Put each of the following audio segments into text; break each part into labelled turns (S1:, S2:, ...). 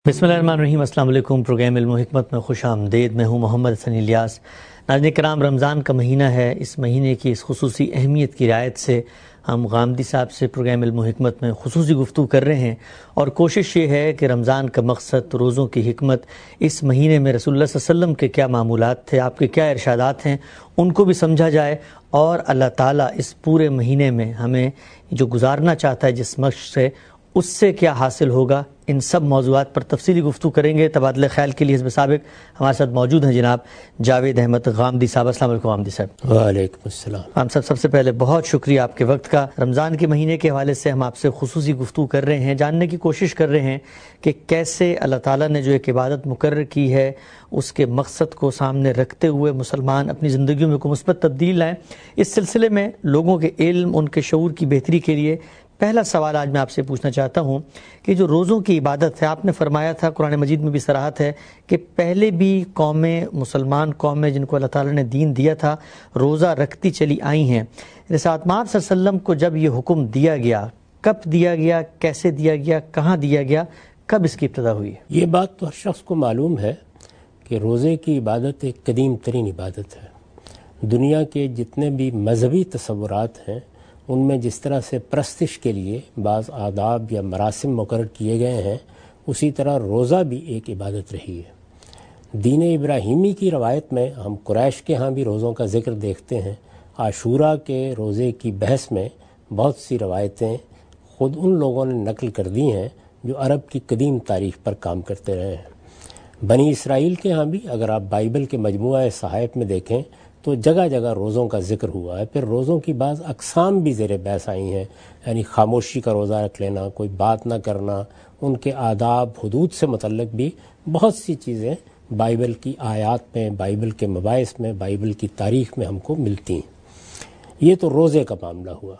S1: بسم اللہ الرحمن الرحیم۔ السلام علیکم۔ پروگرام علم و حکمت میں خوش آمدید۔ میں ہوں محمد حسن الیاس۔ ناظرین کرام، رمضان کا مہینہ ہے۔ اس مہینے کی اس خصوصی اہمیت کی رعایت سے ہم غامدی صاحب سے پروگرام علم و حکمت میں خصوصی گفتگو کر رہے ہیں، اور کوشش یہ ہے کہ رمضان کا مقصد، روزوں کی حکمت، اس مہینے میں رسول اللہ صلی اللہ علیہ وسلم کے کیا معمولات تھے، آپ کے کیا ارشادات ہیں، ان کو بھی سمجھا جائے، اور اللہ تعالیٰ اس پورے مہینے میں ہمیں جو گزارنا چاہتا ہے جس مقصد سے، اس سے کیا حاصل ہوگا، ان سب موضوعات پر تفصیلی گفتگو کریں گے۔ تبادلہ خیال کے لیے حزب سابق ہمارے ساتھ موجود ہیں جناب جاوید احمد غامدی صاحب۔ السلام علیکم غامدی صاحب۔
S2: وعلیکم السلام۔
S1: ہم سب سے پہلے بہت شکریہ آپ کے وقت کا۔ رمضان کے مہینے کے حوالے سے ہم آپ سے خصوصی گفتگو کر رہے ہیں، جاننے کی کوشش کر رہے ہیں کہ کیسے اللہ تعالیٰ نے جو ایک عبادت مقرر کی ہے، اس کے مقصد کو سامنے رکھتے ہوئے مسلمان اپنی زندگیوں میں کوئی مثبت تبدیل لائیں۔ اس سلسلے میں لوگوں کے علم، ان کے شعور کی بہتری کے لیے پہلا سوال آج میں آپ سے پوچھنا چاہتا ہوں کہ جو روزوں کی عبادت ہے، آپ نے فرمایا تھا، قرآن مجید میں بھی صراحت ہے کہ پہلے بھی قومیں، مسلمان قومیں جن کو اللہ تعالیٰ نے دین دیا تھا، روزہ رکھتی چلی آئی ہیں۔ رسالت مآب صلی اللہ علیہ وسلم کو جب یہ حکم دیا گیا، کب دیا گیا، کیسے دیا گیا، کہاں دیا گیا، کب اس کی ابتدا ہوئی ہے؟
S2: یہ بات تو ہر شخص کو معلوم ہے کہ روزے کی عبادت ایک قدیم ترین عبادت ہے۔ دنیا کے جتنے بھی مذہبی تصورات ہیں، ان میں جس طرح سے پرستش کے لیے بعض آداب یا مراسم مقرر کیے گئے ہیں، اسی طرح روزہ بھی ایک عبادت رہی ہے۔ دین ابراہیمی کی روایت میں ہم قریش کے ہاں بھی روزوں کا ذکر دیکھتے ہیں۔ عاشورہ کے روزے کی بحث میں بہت سی روایتیں خود ان لوگوں نے نقل کر دی ہیں جو عرب کی قدیم تاریخ پر کام کرتے رہے ہیں۔ بنی اسرائیل کے ہاں بھی اگر آپ بائبل کے مجموعہ صحائف میں دیکھیں تو جگہ جگہ روزوں کا ذکر ہوا ہے۔ پھر روزوں کی بعض اقسام بھی زیر بحث آئی ہیں، یعنی خاموشی کا روزہ رکھ لینا، کوئی بات نہ کرنا، ان کے آداب حدود سے متعلق بھی بہت سی چیزیں بائبل کی آیات میں، بائبل کے مباحث میں، بائبل کی تاریخ میں ہم کو ملتی ہیں۔ یہ تو روزے کا معاملہ ہوا۔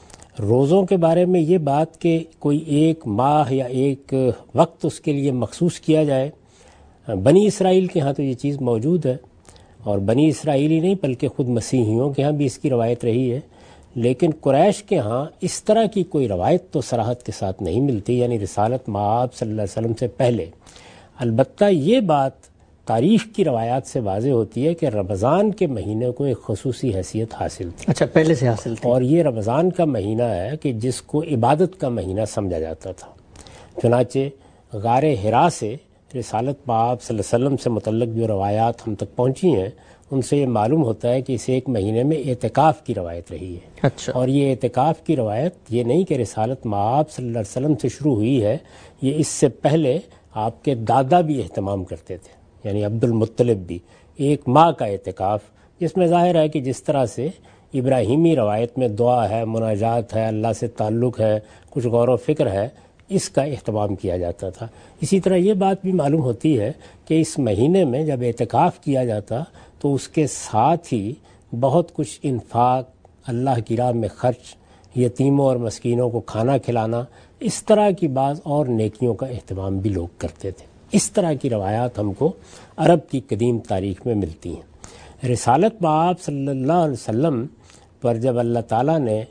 S2: روزوں کے بارے میں یہ بات کہ کوئی ایک ماہ یا ایک وقت اس کے لیے مخصوص کیا جائے، بنی اسرائیل کے ہاں تو یہ چیز موجود ہے، اور بنی اسرائیلی نہیں بلکہ خود مسیحیوں کے ہاں بھی اس کی روایت رہی ہے، لیکن قریش کے ہاں اس طرح کی کوئی روایت تو صراحت کے ساتھ نہیں ملتی، یعنی رسالت مآب صلی اللہ علیہ وسلم سے پہلے۔ البتہ یہ بات تاریخ کی روایات سے واضح ہوتی ہے کہ رمضان کے مہینے کو ایک خصوصی حیثیت حاصل تھی۔
S1: اچھا، پہلے سے حاصل تھی،
S2: اور یہ رمضان کا مہینہ ہے کہ جس کو عبادت کا مہینہ سمجھا جاتا تھا۔ چنانچہ غار حرا سے رسالت مآب صلی اللہ علیہ وسلم سے متعلق جو روایات ہم تک پہنچی ہیں، ان سے یہ معلوم ہوتا ہے کہ اس ایک مہینے میں اعتکاف کی روایت رہی ہے۔
S1: اچھا،
S2: اور یہ اعتکاف کی روایت یہ نہیں کہ رسالت مآب صلی اللہ علیہ وسلم سے شروع ہوئی ہے، یہ اس سے پہلے آپ کے دادا بھی اہتمام کرتے تھے، یعنی عبد المطلب بھی، ایک ماہ کا اعتکاف، جس میں ظاہر ہے کہ جس طرح سے ابراہیمی روایت میں دعا ہے، مناجات ہے، اللہ سے تعلق ہے، کچھ غور و فکر ہے، اس کا اہتمام کیا جاتا تھا۔ اسی طرح یہ بات بھی معلوم ہوتی ہے کہ اس مہینے میں جب اعتکاف کیا جاتا تو اس کے ساتھ ہی بہت کچھ انفاق، اللہ کی راہ میں خرچ، یتیموں اور مسکینوں کو کھانا کھلانا، اس طرح کی بعض اور نیکیوں کا اہتمام بھی لوگ کرتے تھے۔ اس طرح کی روایات ہم کو عرب کی قدیم تاریخ میں ملتی ہیں۔ رسالت مآب صلی اللہ علیہ وسلم پر جب اللہ تعالیٰ نے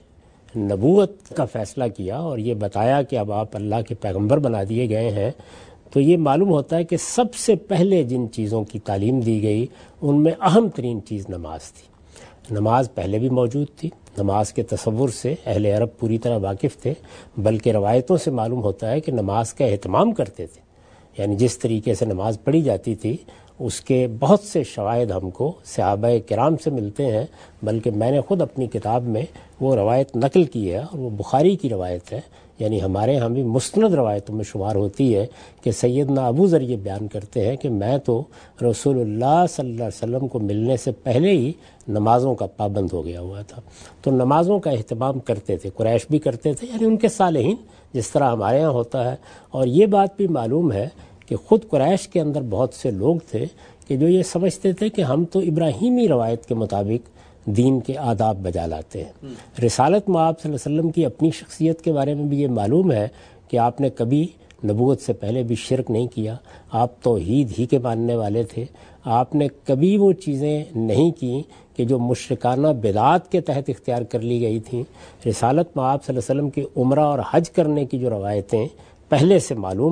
S2: نبوت کا فیصلہ کیا اور یہ بتایا کہ اب آپ اللہ کے پیغمبر بنا دیے گئے ہیں، تو یہ معلوم ہوتا ہے کہ سب سے پہلے جن چیزوں کی تعلیم دی گئی ان میں اہم ترین چیز نماز تھی۔ نماز پہلے بھی موجود تھی، نماز کے تصور سے اہل عرب پوری طرح واقف تھے، بلکہ روایتوں سے معلوم ہوتا ہے کہ نماز کا اہتمام کرتے تھے، یعنی جس طریقے سے نماز پڑھی جاتی تھی اس کے بہت سے شواہد ہم کو صحابہ کرام سے ملتے ہیں، بلکہ میں نے خود اپنی کتاب میں وہ روایت نقل کی ہے، اور وہ بخاری کی روایت ہے، یعنی ہمارے ہاں بھی مستند روایتوں میں شمار ہوتی ہے کہ سیدنا ابو ذر یہ بیان کرتے ہیں کہ میں تو رسول اللہ صلی اللہ علیہ وسلم کو ملنے سے پہلے ہی نمازوں کا پابند ہو گیا ہوا تھا۔ تو نمازوں کا اہتمام کرتے تھے، قریش بھی کرتے تھے، یعنی ان کے صالحین، جس طرح ہمارے ہاں ہوتا ہے۔ اور یہ بات بھی معلوم ہے کہ خود قریش کے اندر بہت سے لوگ تھے کہ جو یہ سمجھتے تھے کہ ہم تو ابراہیمی روایت کے مطابق دین کے آداب بجا لاتے ہیں۔ رسالت مآب صلی اللہ علیہ وسلم کی اپنی شخصیت کے بارے میں بھی یہ معلوم ہے کہ آپ نے کبھی نبوت سے پہلے بھی شرک نہیں کیا، آپ توحید ہی کے ماننے والے تھے، آپ نے کبھی وہ چیزیں نہیں کی کہ جو مشرکانہ بدعات کے تحت اختیار کر لی گئی تھیں۔ رسالت مآب صلی اللہ علیہ وسلم کی عمرہ اور حج کرنے کی جو روایتیں پہلے سے معلوم ہیں،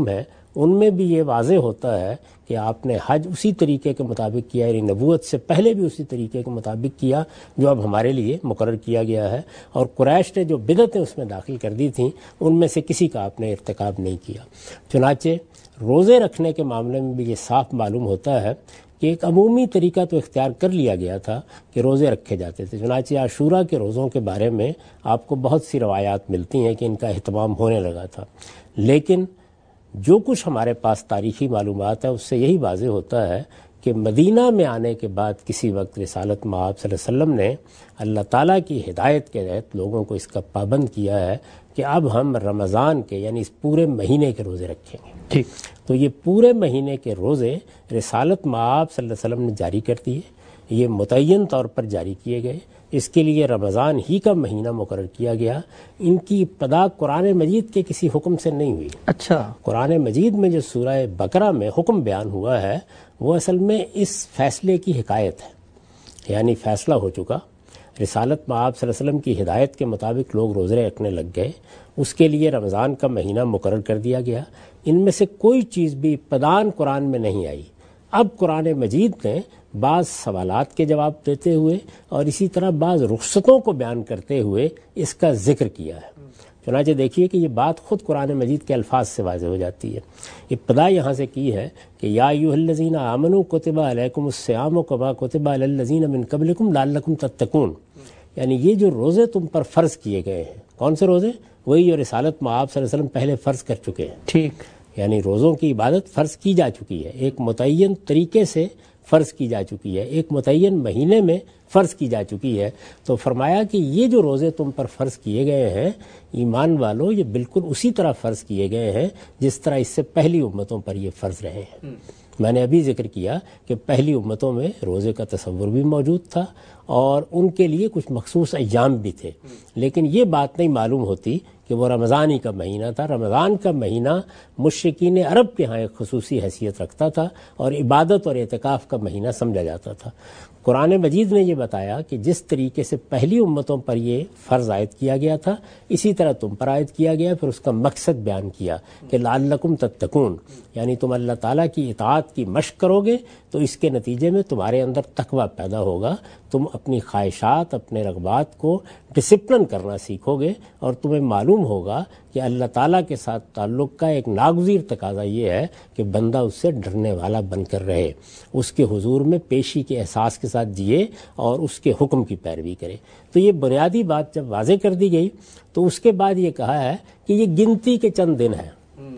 S2: ان میں بھی یہ واضح ہوتا ہے کہ آپ نے حج اسی طریقے کے مطابق کیا، یعنی نبوت سے پہلے بھی اسی طریقے کے مطابق کیا جو اب ہمارے لیے مقرر کیا گیا ہے، اور قریش نے جو بدعتیں اس میں داخل کر دی تھیں ان میں سے کسی کا آپ نے ارتکاب نہیں کیا۔ چنانچہ روزے رکھنے کے معاملے میں بھی یہ صاف معلوم ہوتا ہے کہ ایک عمومی طریقہ تو اختیار کر لیا گیا تھا کہ روزے رکھے جاتے تھے۔ چنانچہ عاشورہ کے روزوں کے بارے میں آپ کو بہت سی روایات ملتی ہیں کہ ان کا اہتمام ہونے لگا تھا، لیکن جو کچھ ہمارے پاس تاریخی معلومات ہے اس سے یہی واضح ہوتا ہے کہ مدینہ میں آنے کے بعد کسی وقت رسالت مآب صلی اللہ علیہ وسلم نے اللہ تعالیٰ کی ہدایت کے تحت لوگوں کو اس کا پابند کیا ہے کہ اب ہم رمضان کے یعنی اس پورے مہینے کے روزے رکھیں گے۔ ٹھیک، تو یہ پورے مہینے کے روزے رسالت مآب صلی اللہ علیہ وسلم نے جاری کر دیے، یہ متعین طور پر جاری کیے گئے، اس کے لیے رمضان ہی کا مہینہ مقرر کیا گیا۔ ان کی ابتدا قرآن مجید کے کسی حکم سے نہیں ہوئی۔ اچھا، قرآن مجید میں جو سورہ بقرہ میں حکم بیان ہوا ہے وہ اصل میں اس فیصلے کی حکایت ہے، یعنی فیصلہ ہو چکا، رسالت مآب صلی اللہ علیہ وسلم کی ہدایت کے مطابق لوگ روزے رکھنے لگ گئے، اس کے لیے رمضان کا مہینہ مقرر کر دیا گیا۔ ان میں سے کوئی چیز بھی ابتداً قرآن میں نہیں آئی۔ اب قرآن مجید نے بعض سوالات کے جواب دیتے ہوئے اور اسی طرح بعض رخصتوں کو بیان کرتے ہوئے اس کا ذکر کیا ہے۔ چنانچہ دیکھیے کہ یہ بات خود قرآن مجید کے الفاظ سے واضح ہو جاتی ہے۔ ابتدا یہاں سے کی ہے کہ یا ایھا الذین آمنوا کتب علیکم الصیام کما کتب علی الذین من قبلکم لعلکم تتقون، یعنی یہ جو روزے تم پر فرض کیے گئے ہیں، کون سے روزے؟ وہی جو رسالت مآب صلی اللہ علیہ وسلم پہلے فرض کر چکے ہیں۔ ٹھیک، یعنی روزوں کی عبادت فرض کی جا چکی ہے، ایک متعین طریقے سے فرض کی جا چکی ہے، ایک متعین مہینے میں فرض کی جا چکی ہے۔ تو فرمایا کہ یہ جو روزے تم پر فرض کیے گئے ہیں ایمان والو، یہ بالکل اسی طرح فرض کیے گئے ہیں جس طرح اس سے پہلی امتوں پر یہ فرض رہے ہیں۔ میں نے ابھی ذکر کیا کہ پہلی امتوں میں روزے کا تصور بھی موجود تھا اور ان کے لیے کچھ مخصوص ایام بھی تھے، لیکن یہ بات نہیں معلوم ہوتی کہ وہ رمضان ہی کا مہینہ تھا۔ رمضان کا مہینہ مشرکین عرب کے ہاں ایک خصوصی حیثیت رکھتا تھا اور عبادت اور اعتکاف کا مہینہ سمجھا جاتا تھا۔ قرآن مجید نے یہ بتایا کہ جس طریقے سے پہلی امتوں پر یہ فرض عائد کیا گیا تھا اسی طرح تم پر عائد کیا گیا، پھر اس کا مقصد بیان کیا کہ لعلکم تتقون، یعنی تم اللہ تعالیٰ کی اطاعت کی مشق کرو گے تو اس کے نتیجے میں تمہارے اندر تقویٰ پیدا ہوگا، تم اپنی خواہشات اپنے رغبات کو ڈسپلن کرنا سیکھو گے، اور تمہیں معلوم ہوگا کہ اللہ تعالیٰ کے ساتھ تعلق کا ایک ناگزیر تقاضا یہ ہے کہ بندہ اس سے ڈرنے والا بن کر رہے، اس کے حضور میں پیشی کے احساس کے ساتھ جیے اور اس کے حکم کی پیروی کرے۔ تو یہ بنیادی بات جب واضح کر دی گئی تو اس کے بعد یہ کہا ہے کہ یہ گنتی کے چند دن ہیں۔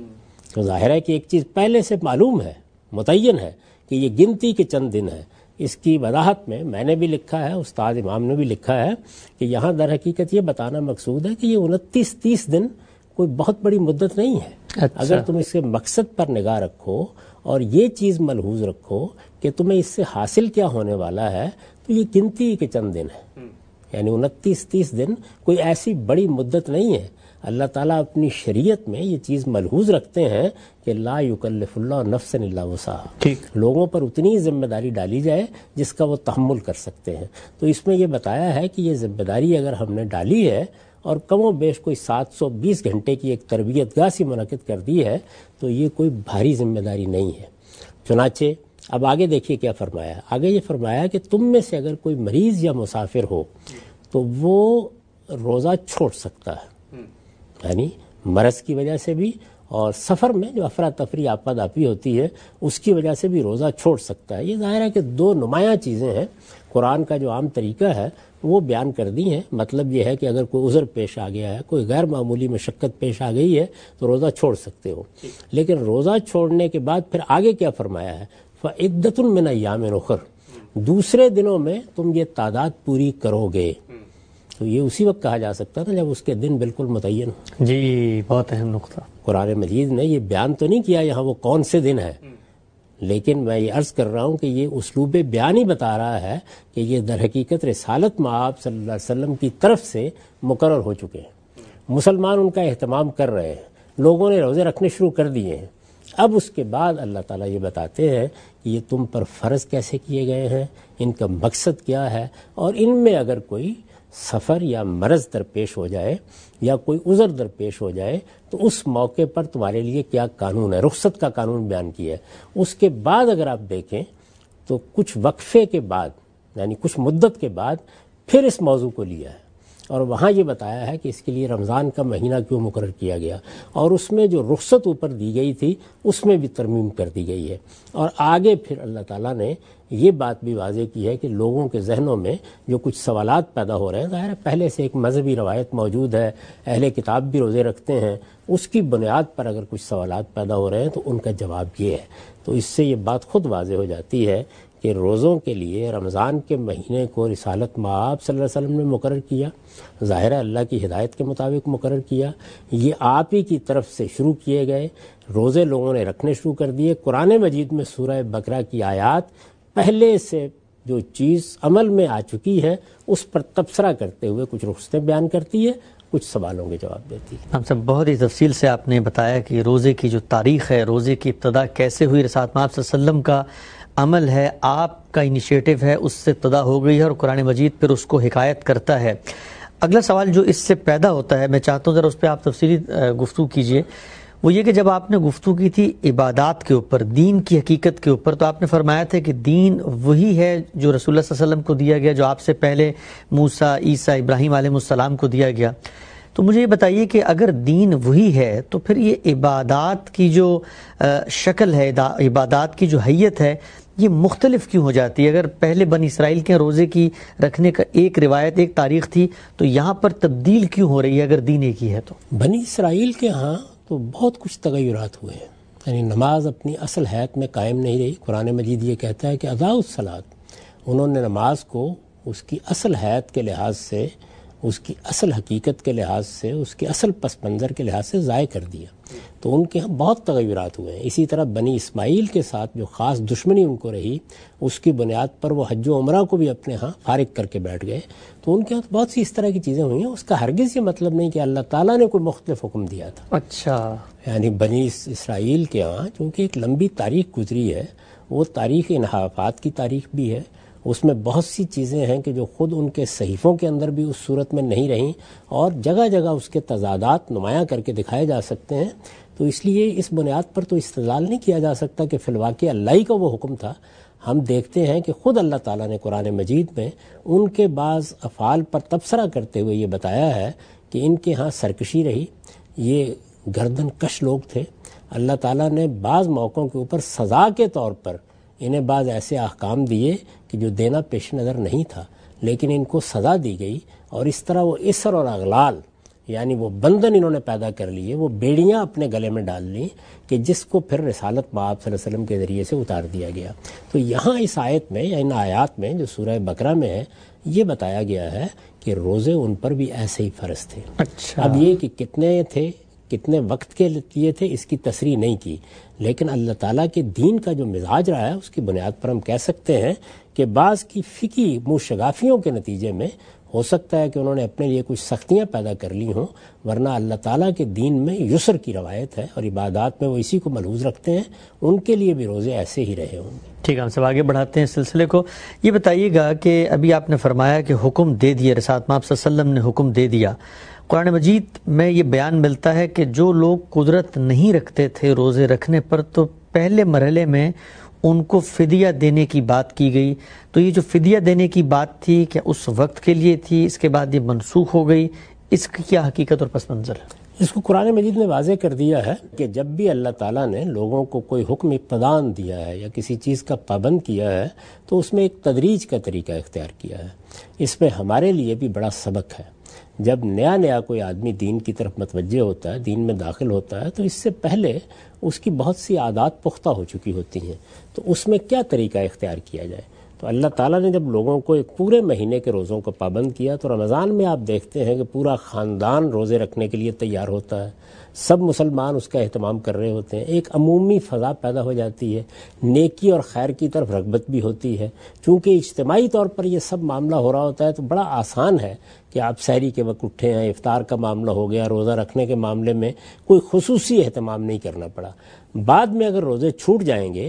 S2: تو ظاہر ہے کہ ایک چیز پہلے سے معلوم ہے، متعین ہے کہ یہ گنتی کے چند دن ہیں۔ اس کی وضاحت میں نے بھی لکھا ہے، استاد امام نے بھی لکھا ہے کہ یہاں در حقیقت یہ بتانا مقصود ہے کہ یہ 29-30 دن کوئی بہت بڑی مدت نہیں ہے۔ اگر تم اس کے مقصد پر نگاہ رکھو اور یہ چیز ملحوظ رکھو کہ تمہیں اس سے حاصل کیا ہونے والا ہے تو یہ گنتی کے چند دن ہے، یعنی 29-30 دن کوئی ایسی بڑی مدت نہیں ہے۔ اللہ تعالیٰ اپنی شریعت میں یہ چیز ملحوظ رکھتے ہیں کہ لا یکلف اللہ نفسا الا وسعہا، لوگوں پر اتنی ذمہ داری ڈالی جائے جس کا وہ تحمل کر سکتے ہیں۔ تو اس میں یہ بتایا ہے کہ یہ ذمہ داری اگر ہم نے ڈالی ہے اور کم و بیش کوئی 720 گھنٹے کی ایک تربیت گاہ سی منعقد کر دی ہے تو یہ کوئی بھاری ذمہ داری نہیں ہے۔ چنانچہ اب آگے دیکھیے کیا فرمایا، آگے یہ فرمایا کہ تم میں سے اگر کوئی مریض یا مسافر ہو تو وہ روزہ چھوڑ سکتا ہے، یعنی مرض کی وجہ سے بھی اور سفر میں جو افراتفری آپاداپی ہوتی ہے اس کی وجہ سے بھی روزہ چھوڑ سکتا ہے۔ یہ ظاہر ہے کہ دو نمایاں چیزیں ہیں، قرآن کا جو عام طریقہ ہے وہ بیان کر دی ہیں۔ مطلب یہ ہے کہ اگر کوئی عذر پیش آ گیا ہے، کوئی غیر معمولی مشقت پیش آ گئی ہے تو روزہ چھوڑ سکتے ہو، لیکن روزہ چھوڑنے کے بعد پھر آگے کیا فرمایا ہے، فعدۃ من ایام اخر، دوسرے دنوں میں تم یہ تعداد پوری کرو گے۔ تو یہ اسی وقت کہا جا سکتا تھا جب اس کے دن بالکل متعین ہو۔
S1: جی، بہت اہم نقطہ۔
S2: قرآن مجید نے یہ بیان تو نہیں کیا یہاں وہ کون سے دن ہے، لیکن میں یہ عرض کر رہا ہوں کہ یہ اسلوب بیان ہی بتا رہا ہے کہ یہ در حقیقت رسالت مآب صلی اللہ علیہ وسلم کی طرف سے مقرر ہو چکے ہیں، مسلمان ان کا اہتمام کر رہے ہیں، لوگوں نے روزے رکھنے شروع کر دیے ہیں۔ اب اس کے بعد اللہ تعالیٰ یہ بتاتے ہیں کہ یہ تم پر فرض کیسے کیے گئے ہیں، ان کا مقصد کیا ہے، اور ان میں اگر کوئی سفر یا مرض درپیش ہو جائے یا کوئی عذر درپیش ہو جائے تو اس موقع پر تمہارے لیے کیا قانون ہے، رخصت کا قانون بیان کیا ہے۔ اس کے بعد اگر آپ دیکھیں تو کچھ وقفے کے بعد یعنی کچھ مدت کے بعد پھر اس موضوع کو لیا ہے اور وہاں یہ بتایا ہے کہ اس کے لیے رمضان کا مہینہ کیوں مقرر کیا گیا، اور اس میں جو رخصت اوپر دی گئی تھی اس میں بھی ترمیم کر دی گئی ہے۔ اور آگے پھر اللہ تعالیٰ نے یہ بات بھی واضح کی ہے کہ لوگوں کے ذہنوں میں جو کچھ سوالات پیدا ہو رہے ہیں، ظاہر ہے پہلے سے ایک مذہبی روایت موجود ہے، اہل کتاب بھی روزے رکھتے ہیں، اس کی بنیاد پر اگر کچھ سوالات پیدا ہو رہے ہیں تو ان کا جواب یہ ہے۔ تو اس سے یہ بات خود واضح ہو جاتی ہے کہ روزوں کے لیے رمضان کے مہینے کو رسالت مآب صلی اللہ علیہ وسلم نے مقرر کیا، ظاہر ہے اللہ کی ہدایت کے مطابق مقرر کیا، یہ آپ ہی کی طرف سے شروع کیے گئے روزے لوگوں نے رکھنے شروع کر دیے۔ قرآن مجید میں سورہ بقرہ کی آیات پہلے سے جو چیز عمل میں آ چکی ہے اس پر تبصرہ کرتے ہوئے کچھ رخصتیں بیان کرتی ہے، کچھ سوالوں کے جواب دیتی ہے۔
S1: ہم سب بہت ہی تفصیل سے آپ نے بتایا کہ روزے کی جو تاریخ ہے، روزے کی ابتدا کیسے ہوئی، رسالت مآب صلی اللہ علیہ وسلم کا عمل ہے، آپ کا انیشیٹو ہے، اس سے ابتدا ہو گئی ہے اور قرآن مجید پھر اس کو حکایت کرتا ہے۔ اگلا سوال جو اس سے پیدا ہوتا ہے، میں چاہتا ہوں ذرا اس پہ آپ تفصیلی گفتگو کیجئے، وہ یہ کہ جب آپ نے گفتگو کی تھی عبادات کے اوپر، دین کی حقیقت کے اوپر، تو آپ نے فرمایا تھا کہ دین وہی ہے جو رسول اللہ صلی اللہ علیہ وسلم کو دیا گیا، جو آپ سے پہلے موسیٰ، عیسیٰ، ابراہیم علیہ السلام کو دیا گیا۔ تو مجھے یہ بتائیے کہ اگر دین وہی ہے تو پھر یہ عبادات کی جو شکل ہے، عبادات کی جو حیت ہے، یہ مختلف کیوں ہو جاتی ہے؟ اگر پہلے بنی اسرائیل کے روزے کی رکھنے کا ایک روایت، ایک تاریخ تھی، تو یہاں پر تبدیل کیوں ہو رہی ہے اگر دین ایک ہی ہے تو؟
S2: بنی اسرائیل کے ہاں تو بہت کچھ تغیرات ہوئے ہیں، یعنی نماز اپنی اصل حیت میں قائم نہیں رہی۔ قرآن مجید یہ کہتا ہے کہ اضاعوا الصلاۃ، انہوں نے نماز کو اس کی اصل حیت کے لحاظ سے، اس کی اصل حقیقت کے لحاظ سے، اس کے اصل پس منظر کے لحاظ سے ضائع کر دیا۔ تو ان کے ہاں بہت تغیرات ہوئے ہیں۔ اسی طرح بنی اسماعیل کے ساتھ جو خاص دشمنی ان کو رہی، اس کی بنیاد پر وہ حج و عمرہ کو بھی اپنے ہاں فارغ کر کے بیٹھ گئے۔ تو ان کے ہاں بہت سی اس طرح کی چیزیں ہوئی ہیں۔ اس کا ہرگز یہ مطلب نہیں کہ اللہ تعالیٰ نے کوئی مختلف حکم دیا تھا۔
S1: اچھا،
S2: یعنی بنی اسرائیل کے ہاں چونکہ ایک لمبی تاریخ گزری ہے، وہ تاریخ انحرافات کی تاریخ بھی ہے، اس میں بہت سی چیزیں ہیں کہ جو خود ان کے صحیفوں کے اندر بھی اس صورت میں نہیں رہیں، اور جگہ جگہ اس کے تضادات نمایاں کر کے دکھائے جا سکتے ہیں۔ تو اس لیے اس بنیاد پر تو استدلال نہیں کیا جا سکتا کہ فی الواقع اللہ ہی کا وہ حکم تھا۔ ہم دیکھتے ہیں کہ خود اللہ تعالیٰ نے قرآن مجید میں ان کے بعض افعال پر تبصرہ کرتے ہوئے یہ بتایا ہے کہ ان کے ہاں سرکشی رہی، یہ گردن کش لوگ تھے۔ اللہ تعالیٰ نے بعض موقعوں کے اوپر سزا کے طور پر انہیں بعض ایسے احکام دیے کہ جو دینا پیش نظر نہیں تھا، لیکن ان کو سزا دی گئی، اور اس طرح وہ اسر اور اغلال یعنی وہ بندھن انہوں نے پیدا کر لیے، وہ بیڑیاں اپنے گلے میں ڈال لیں کہ جس کو پھر رسالت مآب صلی اللہ علیہ وسلم کے ذریعے سے اتار دیا گیا۔ تو یہاں اس آیت میں یا ان آیات میں جو سورہ بقرہ میں ہے، یہ بتایا گیا ہے کہ روزے ان پر بھی ایسے ہی فرض تھے۔
S1: اچھا،
S2: اب یہ کہ کتنے تھے، کتنے وقت کے لیے تھے، اس کی تصریح نہیں کی، لیکن اللہ تعالیٰ کے دین کا جو مزاج رہا ہے اس کی بنیاد پر ہم کہہ سکتے ہیں کہ بعض کی فقہی منہ شگافیوں کے نتیجے میں ہو سکتا ہے کہ انہوں نے اپنے لیے کچھ سختیاں پیدا کر لی ہوں، ورنہ اللہ تعالیٰ کے دین میں یسر کی روایت ہے اور عبادات میں وہ اسی کو ملحوظ رکھتے ہیں، ان کے لیے بھی روزے ایسے ہی رہے ہوں گے۔
S1: ٹھیک ہے، ہم سب آگے بڑھاتے ہیں سلسلے کو۔ یہ بتائیے گا کہ ابھی آپ نے فرمایا کہ حکم دے دیا، رسالت مآب صلی اللہ علیہ وسلم نے حکم دے دیا۔ قرآن مجید میں یہ بیان ملتا ہے کہ جو لوگ قدرت نہیں رکھتے تھے روزے رکھنے پر، تو پہلے مرحلے میں ان کو فدیہ دینے کی بات کی گئی۔ تو یہ جو فدیہ دینے کی بات تھی، کیا اس وقت کے لیے تھی؟ اس کے بعد یہ منسوخ ہو گئی؟ اس کی کیا حقیقت اور پس منظر ہے؟
S2: اس کو قرآن مجید نے واضح کر دیا ہے کہ جب بھی اللہ تعالیٰ نے لوگوں کو کوئی حکم ابتداً دیا ہے یا کسی چیز کا پابند کیا ہے تو اس میں ایک تدریج کا طریقہ اختیار کیا ہے۔ اس میں ہمارے لیے بھی بڑا سبق ہے۔ جب نیا کوئی آدمی دین کی طرف متوجہ ہوتا ہے، دین میں داخل ہوتا ہے، تو اس سے پہلے اس کی بہت سی عادات پختہ ہو چکی ہوتی ہیں، تو اس میں کیا طریقہ اختیار کیا جائے؟ تو اللہ تعالیٰ نے جب لوگوں کو ایک پورے مہینے کے روزوں کو پابند کیا، تو رمضان میں آپ دیکھتے ہیں کہ پورا خاندان روزے رکھنے کے لیے تیار ہوتا ہے، سب مسلمان اس کا اہتمام کر رہے ہوتے ہیں، ایک عمومی فضا پیدا ہو جاتی ہے، نیکی اور خیر کی طرف رغبت بھی ہوتی ہے۔ چونکہ اجتماعی طور پر یہ سب معاملہ ہو رہا ہوتا ہے تو بڑا آسان ہے کہ آپ سحری کے وقت اٹھے ہیں، افطار کا معاملہ ہو گیا، روزہ رکھنے کے معاملے میں کوئی خصوصی اہتمام نہیں کرنا پڑا۔ بعد میں اگر روزے چھوٹ جائیں گے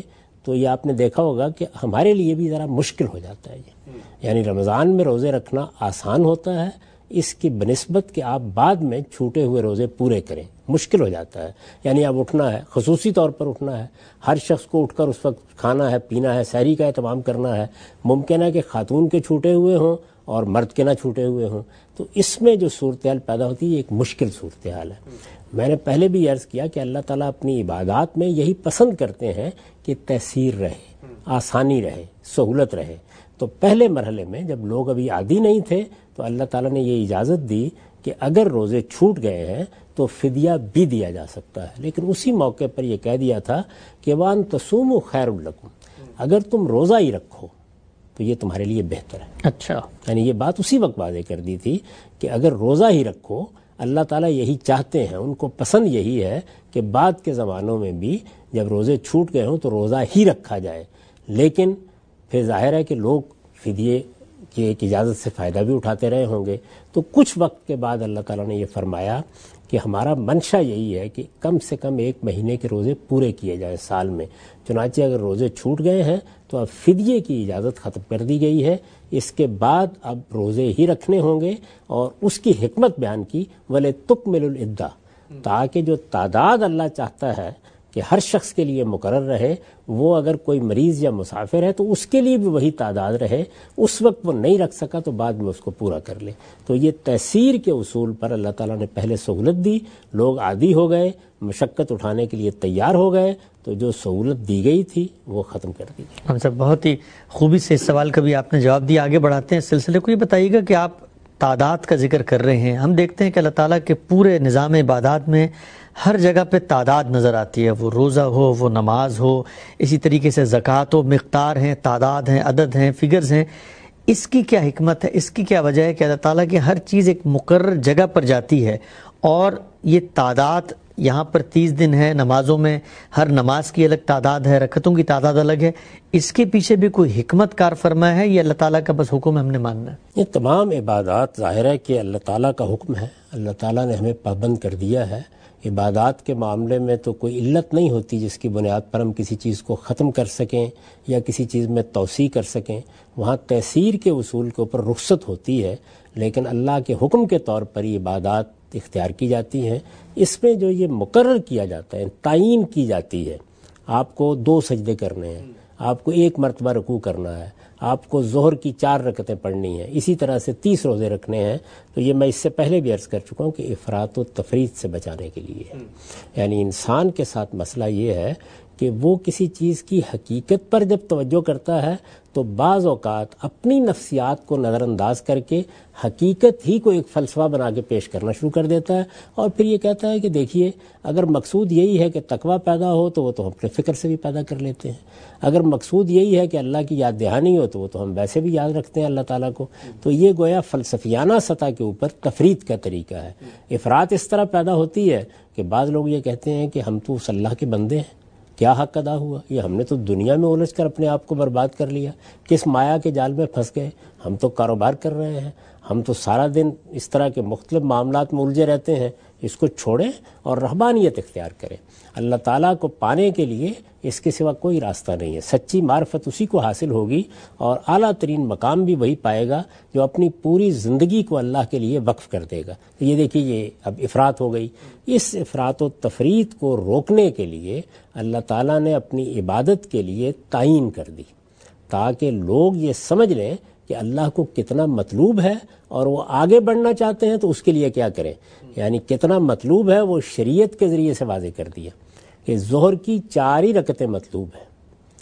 S2: تو یہ آپ نے دیکھا ہوگا کہ ہمارے لیے بھی ذرا مشکل ہو جاتا ہے یہ. یعنی رمضان میں روزے رکھنا آسان ہوتا ہے اس کی بنسبت کہ آپ بعد میں چھوٹے ہوئے روزے پورے کریں مشکل ہو جاتا ہے. یعنی اب اٹھنا ہے، خصوصی طور پر اٹھنا ہے، ہر شخص کو اٹھ کر اس وقت کھانا ہے، پینا ہے، سحری کا اہتمام کرنا ہے. ممکن ہے کہ خاتون کے چھوٹے ہوئے ہوں اور مرد کے نہ چھوٹے ہوئے ہوں، تو اس میں جو صورتحال پیدا ہوتی ہے یہ ایک مشکل صورتحال ہے. میں نے پہلے بھی عرض کیا کہ اللہ تعالیٰ اپنی عبادات میں یہی پسند کرتے ہیں کہ تیسیر رہے، آسانی رہے، سہولت رہے. تو پہلے مرحلے میں جب لوگ ابھی عادی نہیں تھے تو اللہ تعالیٰ نے یہ اجازت دی کہ اگر روزے چھوٹ گئے ہیں تو فدیہ بھی دیا جا سکتا ہے. لیکن اسی موقع پر یہ کہہ دیا تھا کہ وان تصوموا خیر لکم، اگر تم روزہ ہی رکھو تو یہ تمہارے لیے بہتر ہے.
S1: اچھا،
S2: یعنی یہ بات اسی وقت واضح کر دی تھی کہ اگر روزہ ہی رکھو، اللہ تعالیٰ یہی چاہتے ہیں، ان کو پسند یہی ہے کہ بعد کے زمانوں میں بھی جب روزے چھوٹ گئے ہوں تو روزہ ہی رکھا جائے. لیکن پھر ظاہر ہے کہ لوگ فدیے کی ایک اجازت سے فائدہ بھی اٹھاتے رہے ہوں گے. تو کچھ وقت کے بعد اللہ تعالیٰ نے یہ فرمایا کہ ہمارا منشا یہی ہے کہ کم سے کم 1 مہینے کے روزے پورے کیے جائیں سال میں. چنانچہ اگر روزے چھوٹ گئے ہیں تو اب فدیے کی اجازت ختم کر دی گئی ہے. اس کے بعد اب روزے ہی رکھنے ہوں گے، اور اس کی حکمت بیان کی وَلِتُكْمِلُوا الْعِدَّةَ، تاکہ جو تعداد اللہ چاہتا ہے کہ ہر شخص کے لیے مقرر رہے، وہ اگر کوئی مریض یا مسافر ہے تو اس کے لیے بھی وہی تعداد رہے. اس وقت وہ نہیں رکھ سکا تو بعد میں اس کو پورا کر لے. تو یہ تیسیر کے اصول پر اللہ تعالیٰ نے پہلے سہولت دی، لوگ عادی ہو گئے، مشقت اٹھانے کے لیے تیار ہو گئے، تو جو سہولت دی گئی تھی وہ ختم کر دی گئی.
S1: ہم سب بہت ہی خوبی سے اس سوال کا بھی آپ نے جواب دیا. آگے بڑھاتے ہیں سلسلے کو. یہ بتائیے گا کہ آپ تعداد کا ذکر کر رہے ہیں، ہم دیکھتے ہیں کہ اللہ تعالیٰ کے پورے نظام عبادات میں ہر جگہ پہ تعداد نظر آتی ہے، وہ روزہ ہو، وہ نماز ہو، اسی طریقے سے زکوٰۃ ہو، مقدار ہیں، تعداد ہیں، عدد ہیں، فگرز ہیں. اس کی کیا حکمت ہے، اس کی کیا وجہ ہے کہ اللہ تعالیٰ کی ہر چیز ایک مقرر جگہ پر جاتی ہے، اور یہ تعداد یہاں پر 30 دن ہے، نمازوں میں ہر نماز کی الگ تعداد ہے، رکعتوں کی تعداد الگ ہے. اس کے پیچھے بھی کوئی حکمت کار فرما ہے، یہ اللہ تعالیٰ کا بس حکم ہم نے ماننا ہے؟
S2: یہ تمام عبادات ظاہر ہے کہ اللہ تعالیٰ کا حکم ہے، اللہ تعالیٰ نے ہمیں پابند کر دیا ہے. عبادات کے معاملے میں تو کوئی علت نہیں ہوتی جس کی بنیاد پر ہم کسی چیز کو ختم کر سکیں یا کسی چیز میں توسیع کر سکیں. وہاں تیسیر کے اصول کے اوپر رخصت ہوتی ہے، لیکن اللہ کے حکم کے طور پر یہ عبادات اختیار کی جاتی ہیں. اس میں جو یہ مقرر کیا جاتا ہے، تعیین کی جاتی ہے، آپ کو 2 سجدے کرنے ہیں، آپ کو 1 مرتبہ رکوع کرنا ہے، آپ کو ظہر کی 4 رکعتیں پڑھنی ہیں، اسی طرح سے 30 روزے رکھنے ہیں. تو یہ میں اس سے پہلے بھی عرض کر چکا ہوں کہ افراط و تفریط سے بچانے کے لیے ہے. یعنی انسان کے ساتھ مسئلہ یہ ہے کہ وہ کسی چیز کی حقیقت پر جب توجہ کرتا ہے تو بعض اوقات اپنی نفسیات کو نظر انداز کر کے حقیقت ہی کو ایک فلسفہ بنا کے پیش کرنا شروع کر دیتا ہے، اور پھر یہ کہتا ہے کہ دیکھیے اگر مقصود یہی ہے کہ تقویٰ پیدا ہو تو وہ تو ہم اپنے فکر سے بھی پیدا کر لیتے ہیں، اگر مقصود یہی ہے کہ اللہ کی یاد دہانی ہو تو وہ تو ہم ویسے بھی یاد رکھتے ہیں اللہ تعالیٰ کو. تو یہ گویا فلسفیانہ سطح کے اوپر تفریط کا طریقہ ہے. افراط اس طرح پیدا ہوتی ہے کہ بعض لوگ یہ کہتے ہیں کہ ہم تو اس اللہ کے بندے ہیں، کیا حق ادا ہوا، یہ ہم نے تو دنیا میں الجھ کر اپنے آپ کو برباد کر لیا، کس مایا کے جال میں پھنس گئے، ہم تو کاروبار کر رہے ہیں، ہم تو سارا دن اس طرح کے مختلف معاملات میں الجھے رہتے ہیں. اس کو چھوڑیں اور رہبانیت اختیار کریں. اللہ تعالیٰ کو پانے کے لیے اس کے سوا کوئی راستہ نہیں ہے. سچی معرفت اسی کو حاصل ہوگی اور اعلیٰ ترین مقام بھی وہی پائے گا جو اپنی پوری زندگی کو اللہ کے لیے وقف کر دے گا. تو یہ دیکھیے یہ اب افراط ہو گئی. اس افراط و تفریط کو روکنے کے لیے اللہ تعالیٰ نے اپنی عبادت کے لیے تعیین کر دی تاکہ لوگ یہ سمجھ لیں کہ اللہ کو کتنا مطلوب ہے اور وہ آگے بڑھنا چاہتے ہیں تو اس کے لیے کیا کریں. یعنی کتنا مطلوب ہے وہ شریعت کے ذریعے سے واضح کر دیا کہ ظہر کی 4 ہی رکعتیں مطلوب ہیں،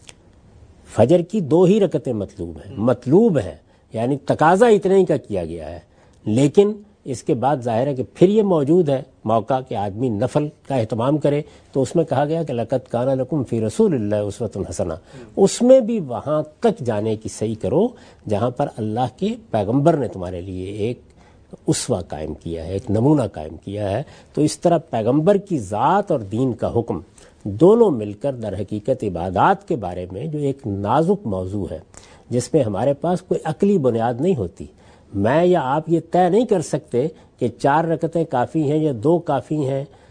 S2: فجر کی 2 ہی رکعتیں مطلوب ہیں، یعنی تقاضا اتنے ہی کا کیا گیا ہے. لیکن اس کے بعد ظاہر ہے کہ پھر یہ موجود ہے موقع کہ آدمی نفل کا اہتمام کرے. تو اس میں کہا گیا کہ لقد کان لکم فی رسول اللہ اسوۃ حسنہ. اس میں بھی وہاں تک جانے کی صحیح کرو جہاں پر اللہ کے پیغمبر نے تمہارے لیے ایک اسوہ قائم کیا ہے، ایک نمونہ قائم کیا ہے. تو اس طرح پیغمبر کی ذات اور دین کا حکم دونوں مل کر در حقیقت عبادات کے بارے میں جو ایک نازک موضوع ہے جس میں ہمارے پاس کوئی عقلی بنیاد نہیں ہوتی. میں یا آپ یہ طے نہیں کر سکتے کہ 4 رکعتیں کافی ہیں یا 2 کافی ہیں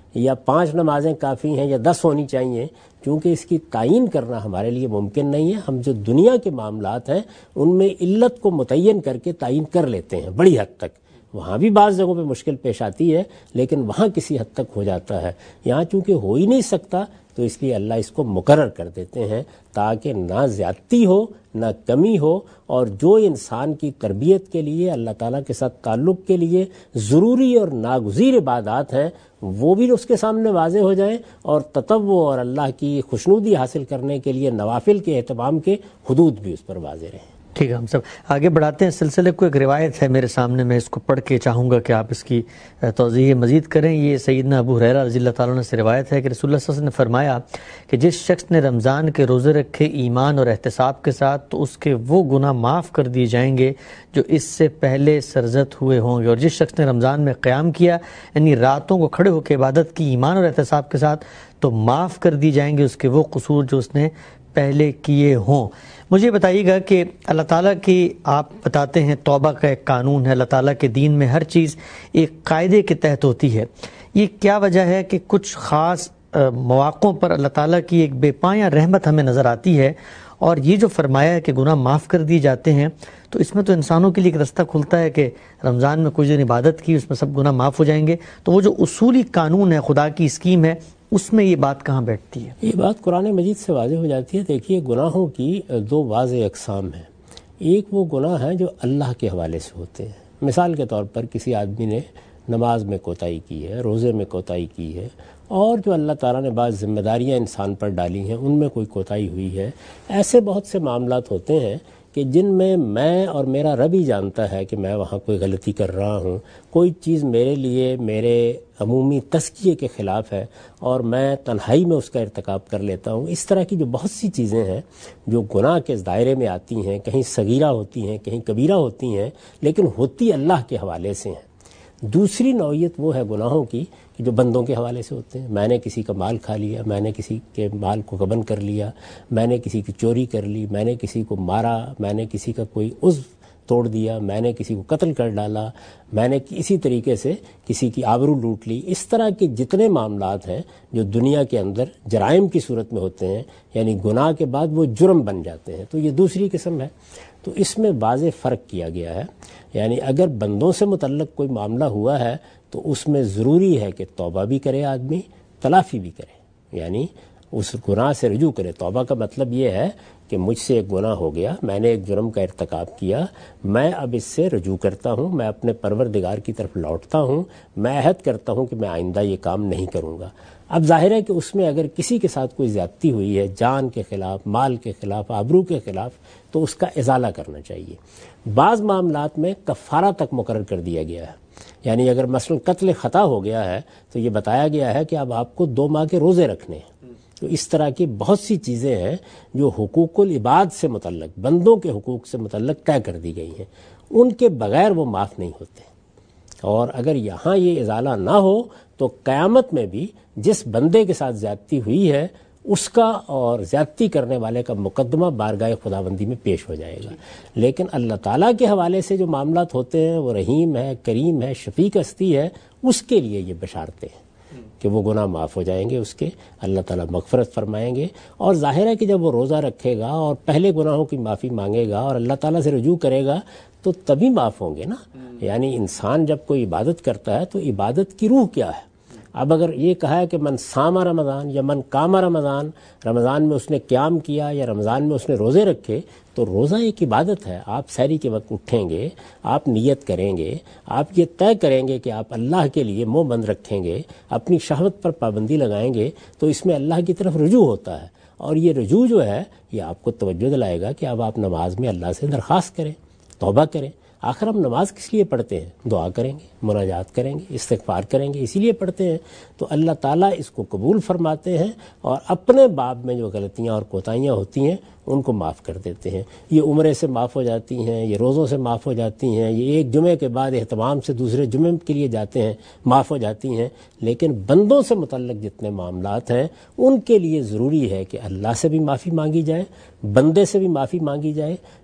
S2: یا 5 نمازیں کافی ہیں یا 10 ہونی چاہیے، چونکہ اس کی تعین کرنا ہمارے لیے ممکن نہیں ہے. ہم جو دنیا کے معاملات ہیں ان میں علت کو متعین کر کے تعین کر لیتے ہیں بڑی حد تک. وہاں بھی بعض جگہوں پہ مشکل پیش آتی ہے لیکن وہاں کسی حد تک ہو جاتا ہے. یہاں چونکہ ہو ہی نہیں سکتا تو اس لیے اللہ اس کو مقرر کر دیتے ہیں تاکہ نہ زیادتی ہو نہ کمی ہو، اور جو انسان کی تربیت کے لیے اللہ تعالیٰ کے ساتھ تعلق کے لیے ضروری اور ناگزیر عبادات ہیں وہ بھی اس کے سامنے واضح ہو جائیں، اور تطوع اور اللہ کی خوشنودی حاصل کرنے کے لیے نوافل کے اہتمام کے حدود بھی اس پر واضح رہیں.
S1: ٹھیک ہے، ہم سب آگے بڑھاتے ہیں سلسلے کو. ایک روایت ہے میرے سامنے، میں اس کو پڑھ کے چاہوں گا کہ آپ اس کی توضیح مزید کریں. یہ سیدنا ابو ہریرہ رضی اللہ تعالیٰ عنہ سے روایت ہے کہ رسول اللہ صلی اللہ علیہ وسلم نے فرمایا کہ جس شخص نے رمضان کے روزے رکھے ایمان اور احتساب کے ساتھ تو اس کے وہ گناہ معاف کر دیے جائیں گے جو اس سے پہلے سرزد ہوئے ہوں گے، اور جس شخص نے رمضان میں قیام کیا یعنی راتوں کو کھڑے ہو کے عبادت کی ایمان اور احتساب کے ساتھ تو معاف کر دی جائیں گے اس کے وہ قصور جو اس نے پہلے کیے ہوں. مجھے بتائیے گا کہ اللہ تعالیٰ کی آپ بتاتے ہیں توبہ کا ایک قانون ہے، اللہ تعالیٰ کے دین میں ہر چیز ایک قاعدے کے تحت ہوتی ہے. یہ کیا وجہ ہے کہ کچھ خاص مواقعوں پر اللہ تعالیٰ کی ایک بے پایاں رحمت ہمیں نظر آتی ہے، اور یہ جو فرمایا ہے کہ گناہ معاف کر دیے جاتے ہیں تو اس میں تو انسانوں کے لیے ایک رستہ کھلتا ہے کہ رمضان میں کچھ دن عبادت کی اس میں سب گناہ معاف ہو جائیں گے، تو وہ جو اصولی قانون ہے، خدا کی اسکیم ہے، اس میں یہ بات کہاں بیٹھتی ہے؟
S2: یہ بات قرآن مجید سے واضح ہو جاتی ہے. دیکھیے گناہوں کی 2 واضح اقسام ہیں. ایک وہ گناہ ہیں جو اللہ کے حوالے سے ہوتے ہیں. مثال کے طور پر کسی آدمی نے نماز میں کوتاہی کی ہے، روزے میں کوتاہی کی ہے، اور جو اللہ تعالیٰ نے بعض ذمہ داریاں انسان پر ڈالی ہیں ان میں کوئی کوتاہی ہوئی ہے. ایسے بہت سے معاملات ہوتے ہیں کہ جن میں اور میرا رب ہی جانتا ہے کہ میں وہاں کوئی غلطی کر رہا ہوں، کوئی چیز میرے لیے میرے عمومی تزکیے کے خلاف ہے اور میں تنہائی میں اس کا ارتکاب کر لیتا ہوں. اس طرح کی جو بہت سی چیزیں ہیں جو گناہ کے دائرے میں آتی ہیں، کہیں صغیرہ ہوتی ہیں کہیں کبیرہ ہوتی ہیں، لیکن ہوتی اللہ کے حوالے سے ہیں. دوسری نوعیت وہ ہے گناہوں کی کہ جو بندوں کے حوالے سے ہوتے ہیں. میں نے کسی کا مال کھا لیا، میں نے کسی کے مال کو غبن کر لیا، میں نے کسی کی چوری کر لی، میں نے کسی کو مارا، میں نے کسی کا کوئی عضو توڑ دیا، میں نے کسی کو قتل کر ڈالا، میں نے اسی طریقے سے کسی کی آبرو لوٹ لی. اس طرح کے جتنے معاملات ہیں جو دنیا کے اندر جرائم کی صورت میں ہوتے ہیں، یعنی گناہ کے بعد وہ جرم بن جاتے ہیں، تو یہ دوسری قسم ہے. تو اس میں واضح فرق کیا گیا ہے. یعنی اگر بندوں سے متعلق کوئی معاملہ ہوا ہے تو اس میں ضروری ہے کہ توبہ بھی کرے آدمی، تلافی بھی کرے، یعنی اس گناہ سے رجوع کرے. توبہ کا مطلب یہ ہے کہ مجھ سے ایک گناہ ہو گیا، میں نے ایک جرم کا ارتکاب کیا، میں اب اس سے رجوع کرتا ہوں، میں اپنے پروردگار کی طرف لوٹتا ہوں، میں عہد کرتا ہوں کہ میں آئندہ یہ کام نہیں کروں گا. اب ظاہر ہے کہ اس میں اگر کسی کے ساتھ کوئی زیادتی ہوئی ہے، جان کے خلاف، مال کے خلاف، آبرو کے خلاف، تو اس کا ازالہ کرنا چاہیے. بعض معاملات میں کفارہ تک مقرر کر دیا گیا ہے. یعنی اگر مثلا قتل خطا ہو گیا ہے تو یہ بتایا گیا ہے کہ اب آپ کو 2 ماہ کے روزے رکھنے ہیں. تو اس طرح کی بہت سی چیزیں ہیں جو حقوق العباد سے متعلق، بندوں کے حقوق سے متعلق طے کر دی گئی ہیں، ان کے بغیر وہ معاف نہیں ہوتے. اور اگر یہاں یہ ازالہ نہ ہو تو قیامت میں بھی جس بندے کے ساتھ زیادتی ہوئی ہے اس کا اور زیادتی کرنے والے کا مقدمہ بارگاہ خداوندی میں پیش ہو جائے گا. لیکن اللہ تعالیٰ کے حوالے سے جو معاملات ہوتے ہیں وہ رحیم ہے، کریم ہے، شفیق ہستی ہے، اس کے لیے یہ بشارتیں ہیں کہ وہ گناہ معاف ہو جائیں گے، اس کے اللہ تعالیٰ مغفرت فرمائیں گے. اور ظاہر ہے کہ جب وہ روزہ رکھے گا اور پہلے گناہوں کی معافی مانگے گا اور اللہ تعالیٰ سے رجوع کرے گا تو تبھی معاف ہوں گے نا. یعنی انسان جب کوئی عبادت کرتا ہے تو عبادت کی روح کیا ہے؟ اب اگر یہ کہا ہے کہ من صام رمضان یا من قام رمضان، رمضان میں اس نے قیام کیا یا رمضان میں اس نے روزے رکھے، تو روزہ ایک عبادت ہے. آپ سحری کے وقت اٹھیں گے، آپ نیت کریں گے، آپ یہ طے کریں گے کہ آپ اللہ کے لیے منہ بند رکھیں گے، اپنی شہوت پر پابندی لگائیں گے، تو اس میں اللہ کی طرف رجوع ہوتا ہے. اور یہ رجوع جو ہے یہ آپ کو توجہ دلائے گا کہ اب آپ نماز میں اللہ سے درخواست کریں، توبہ کریں. آخر ہم نماز کس لیے پڑھتے ہیں؟ دعا کریں گے، مناجات کریں گے، استغفار کریں گے، اسی لیے پڑھتے ہیں. تو اللہ تعالیٰ اس کو قبول فرماتے ہیں اور اپنے باب میں جو غلطیاں اور کوتاہیاں ہوتی ہیں ان کو معاف کر دیتے ہیں. یہ عمرے سے معاف ہو جاتی ہیں، یہ روزوں سے معاف ہو جاتی ہیں، یہ ایک جمعے کے بعد اہتمام سے دوسرے جمعے کے لیے جاتے ہیں، معاف ہو جاتی ہیں. لیکن بندوں سے متعلق جتنے معاملات ہیں ان کے لیے ضروری ہے کہ اللہ سے بھی معافی مانگی جائے، بندے سے بھی معافی مانگی جائے.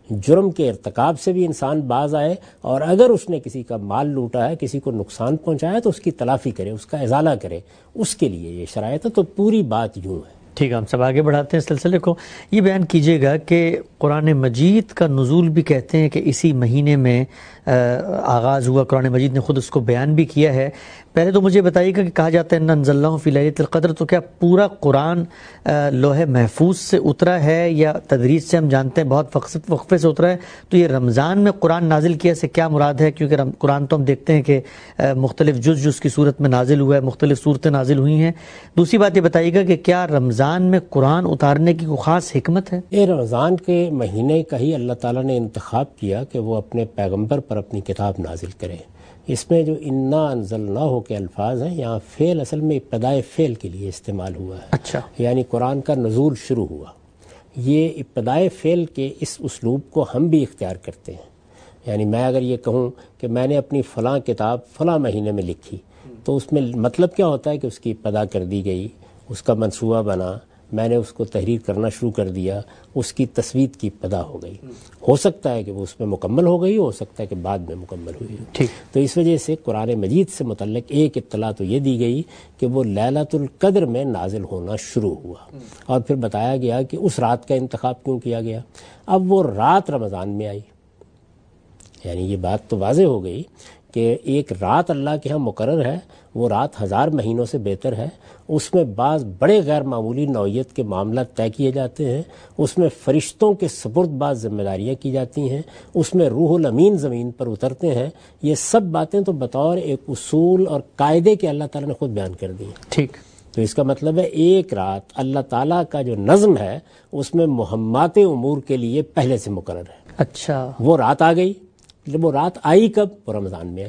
S2: جرم کے ارتکاب سے بھی انسان باز آئے، اور اگر اس نے کسی کا مال لوٹا ہے، کسی کو نقصان پہنچایا تو اس کی تلافی کرے، اس کا ازالہ کرے، اس کے لیے یہ شرائط ہے۔ تو پوری بات یوں ہے۔
S1: ٹھیک ہے، ہم سب آگے بڑھاتے ہیں سلسلے کو۔ یہ بیان کیجیے گا کہ قرآن مجید کا نزول بھی کہتے ہیں کہ اسی مہینے میں آغاز ہوا، قرآن مجید نے خود اس کو بیان بھی کیا ہے۔ پہلے تو مجھے بتائیے گا کہ کہا جاتا ہے اِنَّا أَنزَلْنَاهُ فِي لَيْلَةِ الْقَدْرِ، تو کیا پورا قرآن لوح محفوظ سے اترا ہے، یا تدریج سے ہم جانتے ہیں بہت وقفے سے اترا ہے؟ تو یہ رمضان میں قرآن نازل کیا سے کیا مراد ہے؟ کیونکہ قرآن تو ہم دیکھتے ہیں کہ مختلف جز کی صورت میں نازل ہوا ہے، مختلف صورتیں نازل ہوئی ہیں۔ دوسری بات یہ بتائیے گا کہ کیا رمضان میں قرآن اتارنے کی کوئی خاص حکمت ہے؟
S2: یہ رمضان کے مہینے کا ہی اللہ تعالیٰ نے انتخاب کیا کہ وہ اپنے پیغمبر پر اپنی کتاب نازل کرے۔ اس میں جو انا انزلناہ کے الفاظ ہیں، یہاں فعل اصل میں ابتدائے فعل کے لیے استعمال ہوا ہے۔
S1: اچھا،
S2: یعنی قرآن کا نزول شروع ہوا۔ یہ ابتدائے فعل کے اس اسلوب کو ہم بھی اختیار کرتے ہیں۔ یعنی میں اگر یہ کہوں کہ میں نے اپنی فلاں کتاب فلاں مہینے میں لکھی، تو اس میں مطلب کیا ہوتا ہے کہ اس کی ابتدا کر دی گئی، اس کا منصوبہ بنا، میں نے اس کو تحریر کرنا شروع کر دیا، اس کی تصوید کی ابتدا ہو گئی۔ ہو سکتا ہے کہ وہ اس میں مکمل ہو گئی، ہو سکتا ہے کہ بعد میں مکمل ہوئی۔
S1: ٹھیک،
S2: تو اس وجہ سے قرآن مجید سے متعلق ایک اطلاع تو یہ دی گئی کہ وہ لیلۃ القدر میں نازل ہونا شروع ہوا، اور پھر بتایا گیا کہ اس رات کا انتخاب کیوں کیا گیا۔ اب وہ رات رمضان میں آئی، یعنی یہ بات تو واضح ہو گئی کہ ایک رات اللہ کے ہاں مقرر ہے، وہ رات 1000 مہینوں سے بہتر ہے۔ اس میں بعض بڑے غیر معمولی نوعیت کے معاملات طے کیے جاتے ہیں، اس میں فرشتوں کے سپرد بعض ذمہ داریاں کی جاتی ہیں، اس میں روح الامین زمین پر اترتے ہیں۔ یہ سب باتیں تو بطور ایک اصول اور قاعدے کے اللہ تعالیٰ نے خود بیان کر دی ہیں۔
S1: ٹھیک،
S2: تو اس کا مطلب ہے ایک رات اللہ تعالیٰ کا جو نظم ہے اس میں مہمات امور کے لیے پہلے سے مقرر ہے۔
S1: اچھا،
S2: وہ رات آ گئی، جب وہ رات آئی کب؟ وہ رمضان میں آئی،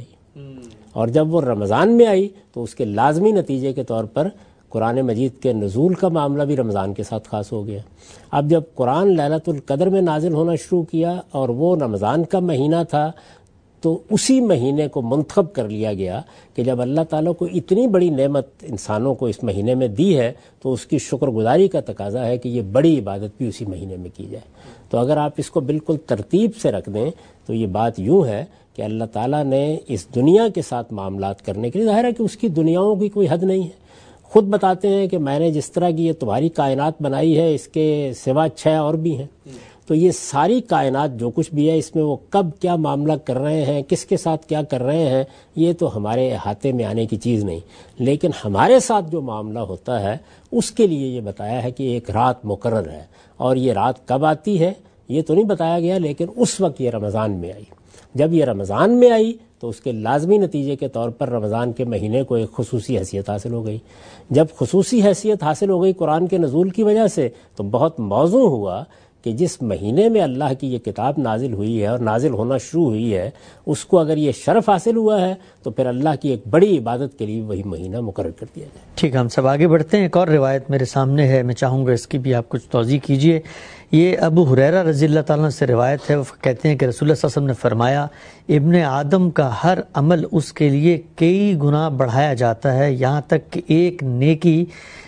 S2: اور جب وہ رمضان میں آئی تو اس کے لازمی نتیجے کے طور پر قرآن مجید کے نزول کا معاملہ بھی رمضان کے ساتھ خاص ہو گیا۔ اب جب قرآن لیلۃ القدر میں نازل ہونا شروع کیا اور وہ رمضان کا مہینہ تھا، تو اسی مہینے کو منتخب کر لیا گیا کہ جب اللہ تعالیٰ کو اتنی بڑی نعمت انسانوں کو اس مہینے میں دی ہے تو اس کی شکر گزاری کا تقاضا ہے کہ یہ بڑی عبادت بھی اسی مہینے میں کی جائے۔ تو اگر آپ اس کو بالکل ترتیب سے رکھ دیں تو یہ بات یوں ہے کہ اللہ تعالیٰ نے اس دنیا کے ساتھ معاملات کرنے کے لیے، ظاہر ہے کہ اس کی دنیاؤں کی کوئی حد نہیں ہے، خود بتاتے ہیں کہ میں نے جس طرح کی یہ تمہاری کائنات بنائی ہے اس کے سوا 6 اور بھی ہیں۔ تو یہ ساری کائنات جو کچھ بھی ہے اس میں وہ کب کیا معاملہ کر رہے ہیں، کس کے ساتھ کیا کر رہے ہیں، یہ تو ہمارے احاطے میں آنے کی چیز نہیں، لیکن ہمارے ساتھ جو معاملہ ہوتا ہے اس کے لیے یہ بتایا ہے کہ ایک رات مقرر ہے، اور یہ رات کب آتی ہے یہ تو نہیں بتایا گیا، لیکن اس وقت یہ رمضان میں آئی۔ جب یہ رمضان میں آئی تو اس کے لازمی نتیجے کے طور پر رمضان کے مہینے کو ایک خصوصی حیثیت حاصل ہو گئی۔ جب خصوصی حیثیت حاصل ہو گئی قرآن کے نزول کی وجہ سے، تو بہت موزوں ہوا کہ جس مہینے میں اللہ کی یہ کتاب نازل ہوئی ہے اور نازل ہونا شروع ہوئی ہے، اس کو اگر یہ شرف حاصل ہوا ہے تو پھر اللہ کی ایک بڑی عبادت کے لیے وہی مہینہ مقرر کر دیا جائے۔
S1: ٹھیک ہے، ہم سب آگے بڑھتے ہیں۔ ایک اور روایت میرے سامنے ہے، میں چاہوں گا اس کی بھی آپ کچھ توضیح کیجئے۔ یہ ابو ہریرہ رضی اللہ تعالیٰ سے روایت ہے، وہ کہتے ہیں کہ رسول اللہ صلی اللہ علیہ وسلم نے فرمایا، ابن آدم کا ہر عمل اس کے لیے کئی گنا بڑھایا جاتا ہے، یہاں تک کہ ایک نیکی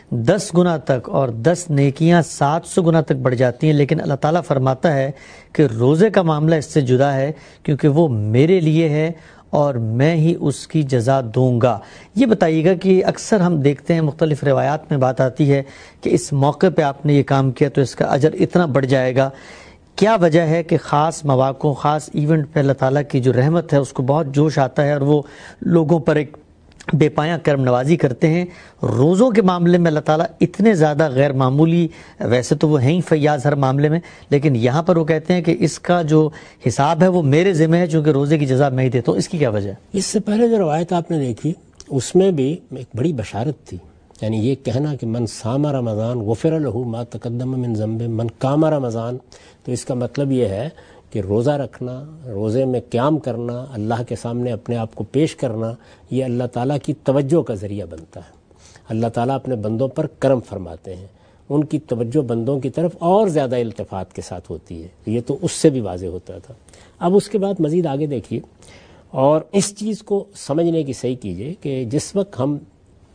S1: 10 گنا تک اور 10 نیکیاں 700 گنا تک بڑھ جاتی ہیں، لیکن اللہ تعالیٰ فرماتا ہے کہ روزے کا معاملہ اس سے جدا ہے، کیونکہ وہ میرے لیے ہے اور میں ہی اس کی جزا دوں گا۔ یہ بتائیے گا کہ اکثر ہم دیکھتے ہیں مختلف روایات میں بات آتی ہے کہ اس موقع پہ آپ نے یہ کام کیا تو اس کا اجر اتنا بڑھ جائے گا۔ کیا وجہ ہے کہ خاص مواقع، خاص ایونٹ پہ اللہ تعالیٰ کی جو رحمت ہے اس کو بہت جوش آتا ہے اور وہ لوگوں پر ایک بے پایاں کرم نوازی کرتے ہیں؟ روزوں کے معاملے میں اللہ تعالیٰ اتنے زیادہ غیر معمولی، ویسے تو وہ ہیں ہی فیاض ہر معاملے میں، لیکن یہاں پر وہ کہتے ہیں کہ اس کا جو حساب ہے وہ میرے ذمہ ہے، چونکہ روزے کی جزا میں ہی دیتا ہوں۔ اس کی کیا وجہ ہے؟
S2: اس سے پہلے جو روایت آپ نے دیکھی اس میں بھی ایک بڑی بشارت تھی، یعنی یہ کہنا کہ من صام رمضان غفر لہ ما تقدم من ذنب، من قام رمضان، تو اس کا مطلب یہ ہے کہ روزہ رکھنا، روزے میں قیام کرنا، اللہ کے سامنے اپنے آپ کو پیش کرنا، یہ اللہ تعالیٰ کی توجہ کا ذریعہ بنتا ہے۔ اللہ تعالیٰ اپنے بندوں پر کرم فرماتے ہیں، ان کی توجہ بندوں کی طرف اور زیادہ التفات کے ساتھ ہوتی ہے، یہ تو اس سے بھی واضح ہوتا تھا۔ اب اس کے بعد مزید آگے دیکھیے اور اس چیز کو سمجھنے کی صحیح کیجیے کہ جس وقت ہم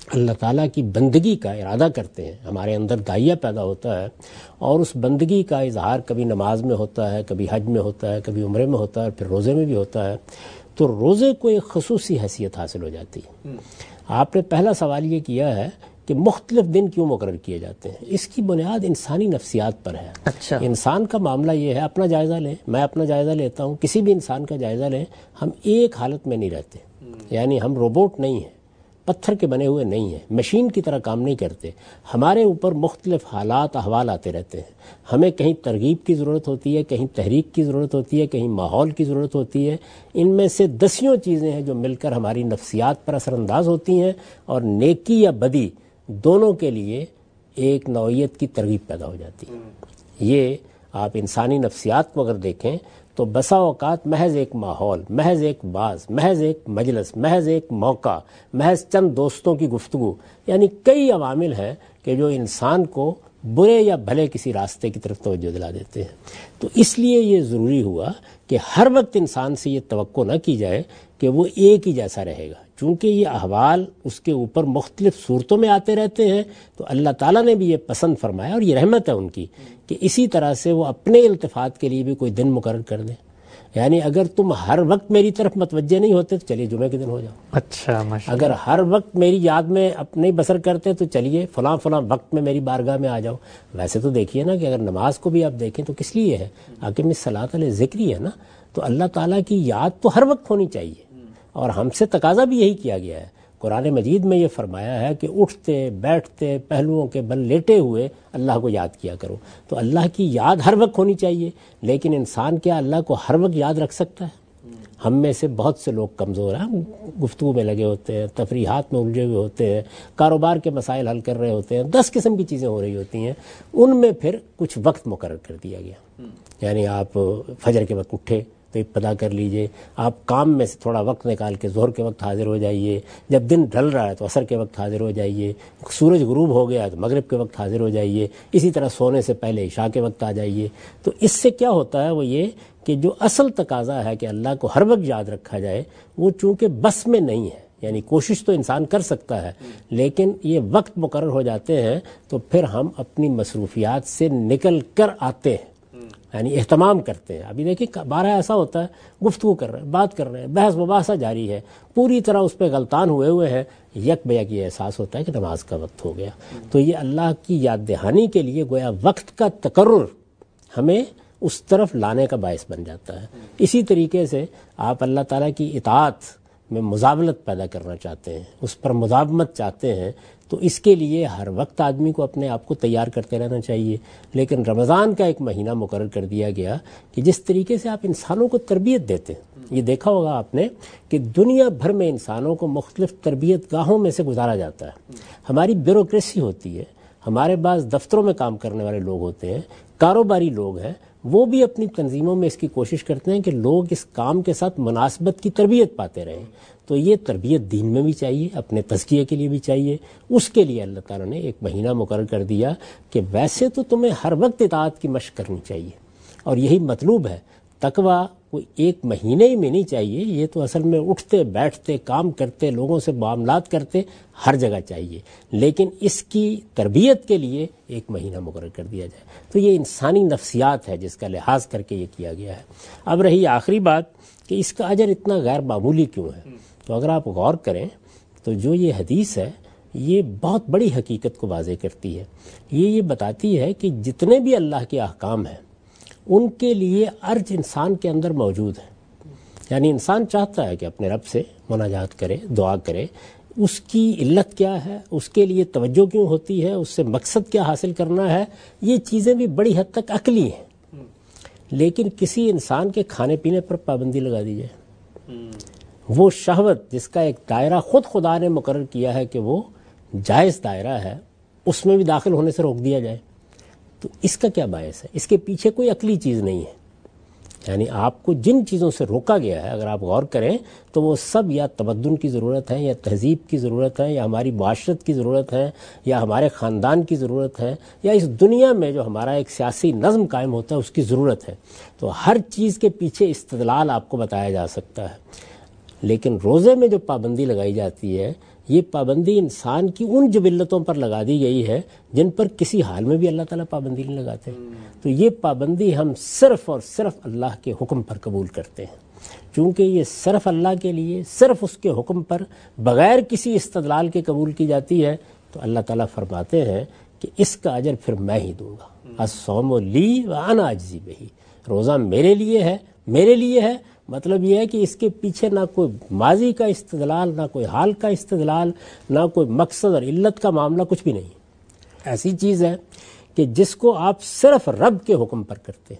S2: اللہ تعالیٰ کی بندگی کا ارادہ کرتے ہیں، ہمارے اندر داعیہ پیدا ہوتا ہے، اور اس بندگی کا اظہار کبھی نماز میں ہوتا ہے، کبھی حج میں ہوتا ہے، کبھی عمرے میں ہوتا ہے، پھر روزے میں بھی ہوتا ہے، تو روزے کو ایک خصوصی حیثیت حاصل ہو جاتی ہے۔ آپ نے پہلا سوال یہ کیا ہے کہ مختلف دن کیوں مقرر کیے جاتے ہیں، اس کی بنیاد انسانی نفسیات پر ہے۔
S1: اچھا،
S2: انسان کا معاملہ یہ ہے، اپنا جائزہ لیں، میں اپنا جائزہ لیتا ہوں، کسی بھی انسان کا جائزہ لیں، ہم ایک حالت میں نہیں رہتے، یعنی ہم روبوٹ نہیں ہیں، پتھر کے بنے ہوئے نہیں ہیں، مشین کی طرح کام نہیں کرتے، ہمارے اوپر مختلف حالات احوال آتے رہتے ہیں، ہمیں کہیں ترغیب کی ضرورت ہوتی ہے، کہیں تحریک کی ضرورت ہوتی ہے، کہیں ماحول کی ضرورت ہوتی ہے، ان میں سے دسیوں چیزیں ہیں جو مل کر ہماری نفسیات پر اثر انداز ہوتی ہیں، اور نیکی یا بدی دونوں کے لیے ایک نوعیت کی ترغیب پیدا ہو جاتی ہے۔ یہ آپ انسانی نفسیات کو اگر دیکھیں تو بسا اوقات محض ایک ماحول، محض ایک باز، محض ایک مجلس، محض ایک موقع، محض چند دوستوں کی گفتگو، یعنی کئی عوامل ہیں کہ جو انسان کو برے یا بھلے کسی راستے کی طرف توجہ دلا دیتے ہیں۔ تو اس لیے یہ ضروری ہوا کہ ہر وقت انسان سے یہ توقع نہ کی جائے کہ وہ ایک ہی جیسا رہے گا، چونکہ یہ احوال اس کے اوپر مختلف صورتوں میں آتے رہتے ہیں، تو اللہ تعالیٰ نے بھی یہ پسند فرمایا، اور یہ رحمت ہے ان کی کہ اسی طرح سے وہ اپنے التفات کے لیے بھی کوئی دن مقرر کر دیں۔ یعنی اگر تم ہر وقت میری طرف متوجہ نہیں ہوتے تو چلیے جمعے کے دن ہو جاؤ،
S1: اچھا، ماشاء
S2: اگر ہر وقت میری یاد میں نہیں بسر کرتے تو چلیے فلاں فلاں وقت میں میری بارگاہ میں آ جاؤ۔ ویسے تو دیکھیے نا کہ اگر نماز کو بھی آپ دیکھیں تو کس لیے ہے، اقیم الصلاۃ علی ذکری ہے نا، تو اللہ تعالیٰ کی یاد تو ہر وقت ہونی چاہیے، اور ہم سے تقاضا بھی یہی کیا گیا ہے۔ قرآن مجید میں یہ فرمایا ہے کہ اٹھتے بیٹھتے پہلوؤں کے بل لیٹے ہوئے اللہ کو یاد کیا کرو، تو اللہ کی یاد ہر وقت ہونی چاہیے، لیکن انسان کیا اللہ کو ہر وقت یاد رکھ سکتا ہے؟ ہم میں سے بہت سے لوگ کمزور ہیں، گفتگو میں لگے ہوتے ہیں، تفریحات میں الجھے ہوئے ہوتے ہیں، کاروبار کے مسائل حل کر رہے ہوتے ہیں، 10 قسم کی چیزیں ہو رہی ہوتی ہیں، ان میں پھر کچھ وقت مقرر کر دیا گیا، یعنی آپ فجر کے وقت اٹھے تو ابتدا کر لیجئے، آپ کام میں سے تھوڑا وقت نکال کے ظہر کے وقت حاضر ہو جائیے، جب دن ڈھل رہا ہے تو عصر کے وقت حاضر ہو جائیے، سورج غروب ہو گیا تو مغرب کے وقت حاضر ہو جائیے، اسی طرح سونے سے پہلے عشاء کے وقت آ جائیے۔ تو اس سے کیا ہوتا ہے وہ یہ کہ جو اصل تقاضا ہے کہ اللہ کو ہر وقت یاد رکھا جائے، وہ چونکہ بس میں نہیں ہے، یعنی کوشش تو انسان کر سکتا ہے، لیکن یہ وقت مقرر ہو جاتے ہیں تو پھر ہم اپنی مصروفیات سے نکل کر آتے ہیں، یعنی اہتمام کرتے ہیں۔ ابھی دیکھیں بارہ ایسا ہوتا ہے، گفتگو کر رہے ہیں، بات کر رہے ہیں، بحث مباحثہ جاری ہے، پوری طرح اس پہ غلطان ہوئے ہیں، یک بیک یہ احساس ہوتا ہے کہ نماز کا وقت ہو گیا۔ تو یہ اللہ کی یاد دہانی کے لیے گویا وقت کا تقرر ہمیں اس طرف لانے کا باعث بن جاتا ہے۔ اسی طریقے سے آپ اللہ تعالیٰ کی اطاعت میں مزاولت پیدا کرنا چاہتے ہیں، اس پر مداومت چاہتے ہیں، تو اس کے لیے ہر وقت آدمی کو اپنے آپ کو تیار کرتے رہنا چاہیے۔ لیکن رمضان کا ایک مہینہ مقرر کر دیا گیا کہ جس طریقے سے آپ انسانوں کو تربیت دیتے ہیں، یہ دیکھا ہوگا آپ نے کہ دنیا بھر میں انسانوں کو مختلف تربیت گاہوں میں سے گزارا جاتا ہے۔ ہماری بیوروکریسی ہوتی ہے، ہمارے بعض دفتروں میں کام کرنے والے لوگ ہوتے ہیں، کاروباری لوگ ہیں، وہ بھی اپنی تنظیموں میں اس کی کوشش کرتے ہیں کہ لوگ اس کام کے ساتھ مناسبت کی تربیت پاتے رہیں۔ تو یہ تربیت دین میں بھی چاہیے، اپنے تزکیے کے لیے بھی چاہیے، اس کے لیے اللہ تعالیٰ نے ایک مہینہ مقرر کر دیا کہ ویسے تو تمہیں ہر وقت اطاعت کی مشق کرنی چاہیے، اور یہی مطلوب ہے۔ تقویٰ کوئی ایک مہینے ہی میں نہیں چاہیے، یہ تو اصل میں اٹھتے بیٹھتے کام کرتے لوگوں سے معاملات کرتے ہر جگہ چاہیے، لیکن اس کی تربیت کے لیے ایک مہینہ مقرر کر دیا جائے۔ تو یہ انسانی نفسیات ہے جس کا لحاظ کر کے یہ کیا گیا ہے۔ اب رہی آخری بات کہ اس کا اجر اتنا غیر معمولی کیوں ہے، تو اگر آپ غور کریں تو جو یہ حدیث ہے یہ بہت بڑی حقیقت کو واضح کرتی ہے۔ یہ بتاتی ہے کہ جتنے بھی اللہ کے احکام ہیں ان کے لیے ارج انسان کے اندر موجود ہے، یعنی انسان چاہتا ہے کہ اپنے رب سے مناجات کرے، دعا کرے، اس کی علت کیا ہے، اس کے لیے توجہ کیوں ہوتی ہے، اس سے مقصد کیا حاصل کرنا ہے، یہ چیزیں بھی بڑی حد تک عقلی ہیں۔ لیکن کسی انسان کے کھانے پینے پر پابندی لگا دی جائے، وہ شہوت جس کا ایک دائرہ خود خدا نے مقرر کیا ہے کہ وہ جائز دائرہ ہے، اس میں بھی داخل ہونے سے روک دیا جائے، تو اس کا کیا باعث ہے؟ اس کے پیچھے کوئی عقلی چیز نہیں ہے۔ یعنی آپ کو جن چیزوں سے روکا گیا ہے اگر آپ غور کریں تو وہ سب یا تمدن کی ضرورت ہے، یا تہذیب کی ضرورت ہے، یا ہماری معاشرت کی ضرورت ہے، یا ہمارے خاندان کی ضرورت ہے، یا اس دنیا میں جو ہمارا ایک سیاسی نظم قائم ہوتا ہے اس کی ضرورت ہے۔ تو ہر چیز کے پیچھے استدلال آپ کو بتایا جا سکتا ہے، لیکن روزے میں جو پابندی لگائی جاتی ہے یہ پابندی انسان کی ان جبلتوں پر لگا دی گئی ہے جن پر کسی حال میں بھی اللہ تعالیٰ پابندی نہیں لگاتے. تو یہ پابندی ہم صرف اور صرف اللہ کے حکم پر قبول کرتے ہیں. چونکہ یہ صرف اللہ کے لیے، صرف اس کے حکم پر بغیر کسی استدلال کے قبول کی جاتی ہے، تو اللہ تعالیٰ فرماتے ہیں کہ اس کا اجر پھر میں ہی دوں گا. الصوم لی وانا اجزی بہ، روزہ میرے لیے ہے. مطلب یہ ہے کہ اس کے پیچھے نہ کوئی ماضی کا استدلال، نہ کوئی حال کا استدلال، نہ کوئی مقصد اور علت کا معاملہ، کچھ بھی نہیں. ایسی چیز ہے کہ جس کو آپ صرف رب کے حکم پر کرتے ہیں.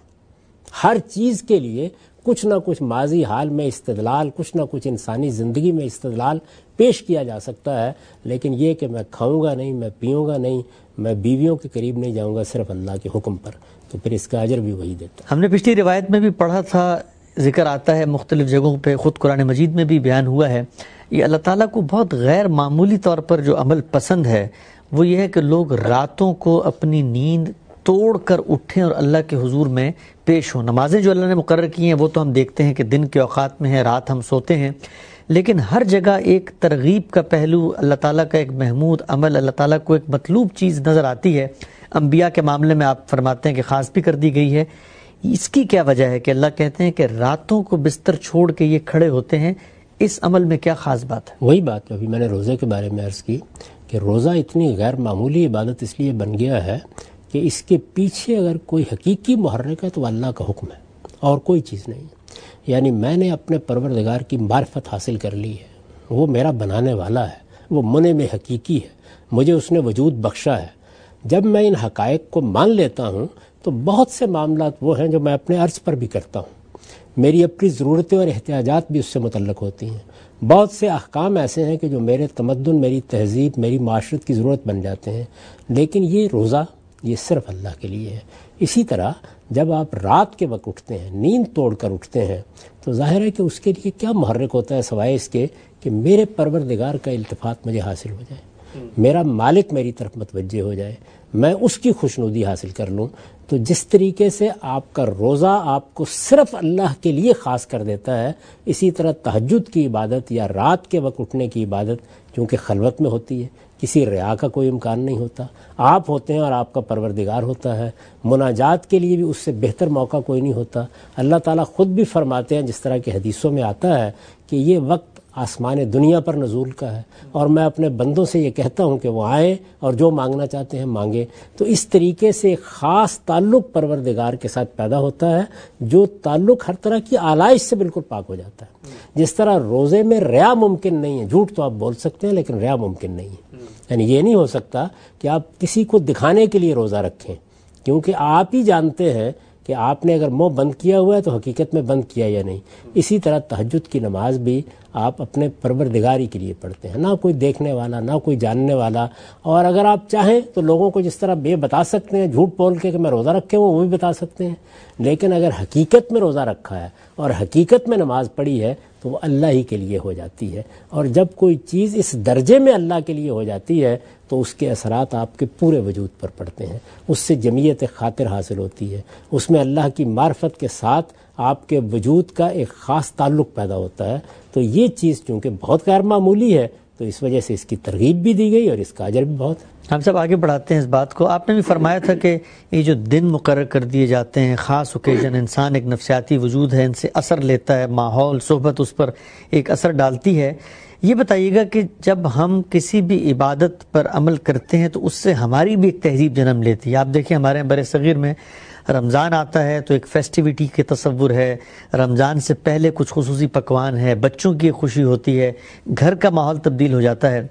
S2: ہر چیز کے لیے کچھ نہ کچھ ماضی حال میں استدلال، کچھ نہ کچھ انسانی زندگی میں استدلال پیش کیا جا سکتا ہے، لیکن یہ کہ میں کھاؤں گا نہیں، میں پیوں گا نہیں، میں بیویوں کے قریب نہیں جاؤں گا، صرف اللہ کے حکم پر، تو پھر اس کا اجر بھی وہی دیتا.
S1: ہم نے پچھلی روایت میں بھی پڑھا تھا، ذکر آتا ہے مختلف جگہوں پہ، خود قرآن مجید میں بھی بیان ہوا ہے. یہ اللہ تعالیٰ کو بہت غیر معمولی طور پر جو عمل پسند ہے وہ یہ ہے کہ لوگ راتوں کو اپنی نیند توڑ کر اٹھیں اور اللہ کے حضور میں پیش ہوں. نمازیں جو اللہ نے مقرر کی ہیں وہ تو ہم دیکھتے ہیں کہ دن کے اوقات میں ہیں، رات ہم سوتے ہیں، لیکن ہر جگہ ایک ترغیب کا پہلو، اللہ تعالیٰ کا ایک محمود عمل، اللہ تعالیٰ کو ایک مطلوب چیز نظر آتی ہے. انبیاء کے معاملے میں آپ فرماتے ہیں کہ خاص بھی کر دی گئی ہے. اس کی کیا وجہ ہے کہ اللہ کہتے ہیں کہ راتوں کو بستر چھوڑ کے یہ کھڑے ہوتے ہیں؟ اس عمل میں کیا خاص بات ہے؟
S2: وہی بات ابھی میں نے روزے کے بارے میں عرض کی کہ روزہ اتنی غیر معمولی عبادت اس لیے بن گیا ہے کہ اس کے پیچھے اگر کوئی حقیقی محرک ہے تو اللہ کا حکم ہے اور کوئی چیز نہیں. یعنی میں نے اپنے پروردگار کی معرفت حاصل کر لی ہے، وہ میرا بنانے والا ہے، وہ منعم حقیقی ہے، مجھے اس نے وجود بخشا ہے. جب میں ان حقائق کو مان لیتا ہوں تو بہت سے معاملات وہ ہیں جو میں اپنے عرض پر بھی کرتا ہوں. میری اپنی ضرورتیں اور احتیاجات بھی اس سے متعلق ہوتی ہیں. بہت سے احکام ایسے ہیں کہ جو میرے تمدن، میری تہذیب، میری معاشرت کی ضرورت بن جاتے ہیں، لیکن یہ روزہ یہ صرف اللہ کے لیے ہے. اسی طرح جب آپ رات کے وقت اٹھتے ہیں، نیند توڑ کر اٹھتے ہیں، تو ظاہر ہے کہ اس کے لیے کیا محرک ہوتا ہے سوائے اس کے کہ میرے پروردگار کا التفات مجھے حاصل ہو جائے، میرا مالک میری طرف متوجہ ہو جائے، میں اس کی خوشنودی حاصل کر لوں. تو جس طریقے سے آپ کا روزہ آپ کو صرف اللہ کے لیے خاص کر دیتا ہے، اسی طرح تہجد کی عبادت یا رات کے وقت اٹھنے کی عبادت چونکہ خلوت میں ہوتی ہے، کسی ریا کا کوئی امکان نہیں ہوتا، آپ ہوتے ہیں اور آپ کا پروردگار ہوتا ہے، مناجات کے لیے بھی اس سے بہتر موقع کوئی نہیں ہوتا. اللہ تعالیٰ خود بھی فرماتے ہیں، جس طرح کہ حدیثوں میں آتا ہے، کہ یہ وقت آسمان دنیا پر نزول کا ہے اور میں اپنے بندوں سے یہ کہتا ہوں کہ وہ آئیں اور جو مانگنا چاہتے ہیں مانگیں. تو اس طریقے سے ایک خاص تعلق پروردگار کے ساتھ پیدا ہوتا ہے، جو تعلق ہر طرح کی آلائش سے بالکل پاک ہو جاتا ہے. جس طرح روزے میں ریا ممکن نہیں ہے، جھوٹ تو آپ بول سکتے ہیں لیکن ریا ممکن نہیں ہے. یعنی یہ نہیں ہو سکتا کہ آپ کسی کو دکھانے کے لیے روزہ رکھیں، کیونکہ آپ ہی جانتے ہیں کہ آپ نے اگر منہ بند کیا ہوا ہے تو حقیقت میں بند کیا یا نہیں. اسی طرح تہجد کی نماز بھی آپ اپنے پروردگاری کے لیے پڑھتے ہیں، نہ کوئی دیکھنے والا، نہ کوئی جاننے والا. اور اگر آپ چاہیں تو لوگوں کو جس طرح یہ بتا سکتے ہیں جھوٹ بول کے کہ میں روزہ رکھے ہوں، وہ بھی بتا سکتے ہیں، لیکن اگر حقیقت میں روزہ رکھا ہے اور حقیقت میں نماز پڑھی ہے تو وہ اللہ ہی کے لیے ہو جاتی ہے. اور جب کوئی چیز اس درجے میں اللہ کے لیے ہو جاتی ہے تو اس کے اثرات آپ کے پورے وجود پر پڑتے ہیں، اس سے جمعیت خاطر حاصل ہوتی ہے، اس میں اللہ کی معرفت کے ساتھ آپ کے وجود کا ایک خاص تعلق پیدا ہوتا ہے. تو یہ چیز چونکہ بہت غیر معمولی ہے تو اس وجہ سے اس کی ترغیب بھی دی گئی اور اس کا اجر بھی بہت ہے.
S1: ہم سب آگے بڑھاتے ہیں اس بات کو. آپ نے بھی فرمایا تھا کہ یہ جو دن مقرر کر دیے جاتے ہیں، خاص اوکیزن، انسان ایک نفسیاتی وجود ہے، ان سے اثر لیتا ہے، ماحول، صحبت اس پر ایک اثر ڈالتی ہے. یہ بتائیے گا کہ جب ہم کسی بھی عبادت پر عمل کرتے ہیں تو اس سے ہماری بھی ایک تہذیب جنم لیتی ہے. آپ دیکھیں ہمارے بر صغیر میں رمضان آتا ہے تو ایک فیسٹیوٹی کے تصور ہے، رمضان سے پہلے کچھ خصوصی پکوان ہے، بچوں کی خوشی ہوتی ہے، گھر کا ماحول تبدیل ہو جاتا ہے.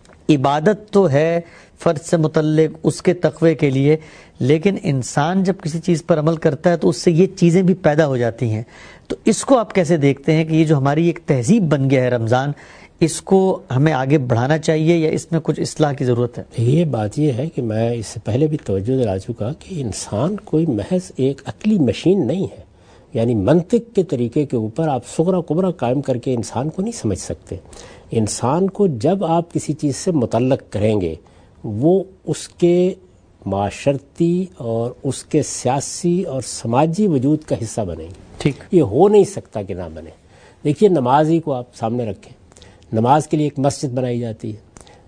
S1: عبادت تو ہے فرد سے متعلق اس کے تقوی کے لیے، لیکن انسان جب کسی چیز پر عمل کرتا ہے تو اس سے یہ چیزیں بھی پیدا ہو جاتی ہیں. تو اس کو آپ کیسے دیکھتے ہیں کہ یہ جو ہماری ایک تہذیب بن گیا ہے رمضان، اس کو ہمیں آگے بڑھانا چاہیے یا اس میں کچھ اصلاح کی ضرورت ہے؟
S2: یہ بات یہ ہے کہ میں اس سے پہلے بھی توجہ دلا چکا کہ انسان کوئی محض ایک عقلی مشین نہیں ہے. یعنی منطق کے طریقے کے اوپر آپ صغرا کبرا قائم کر کے انسان کو نہیں سمجھ سکتے. انسان کو جب آپ کسی چیز سے متعلق کریں گے وہ اس کے معاشرتی اور اس کے سیاسی اور سماجی وجود کا حصہ بنیں گے.
S1: ٹھیک،
S2: یہ ہو نہیں سکتا کہ نہ بنے. دیکھیے نماز ہی کو آپ سامنے رکھیں، نماز کے لیے ایک مسجد بنائی جاتی ہے،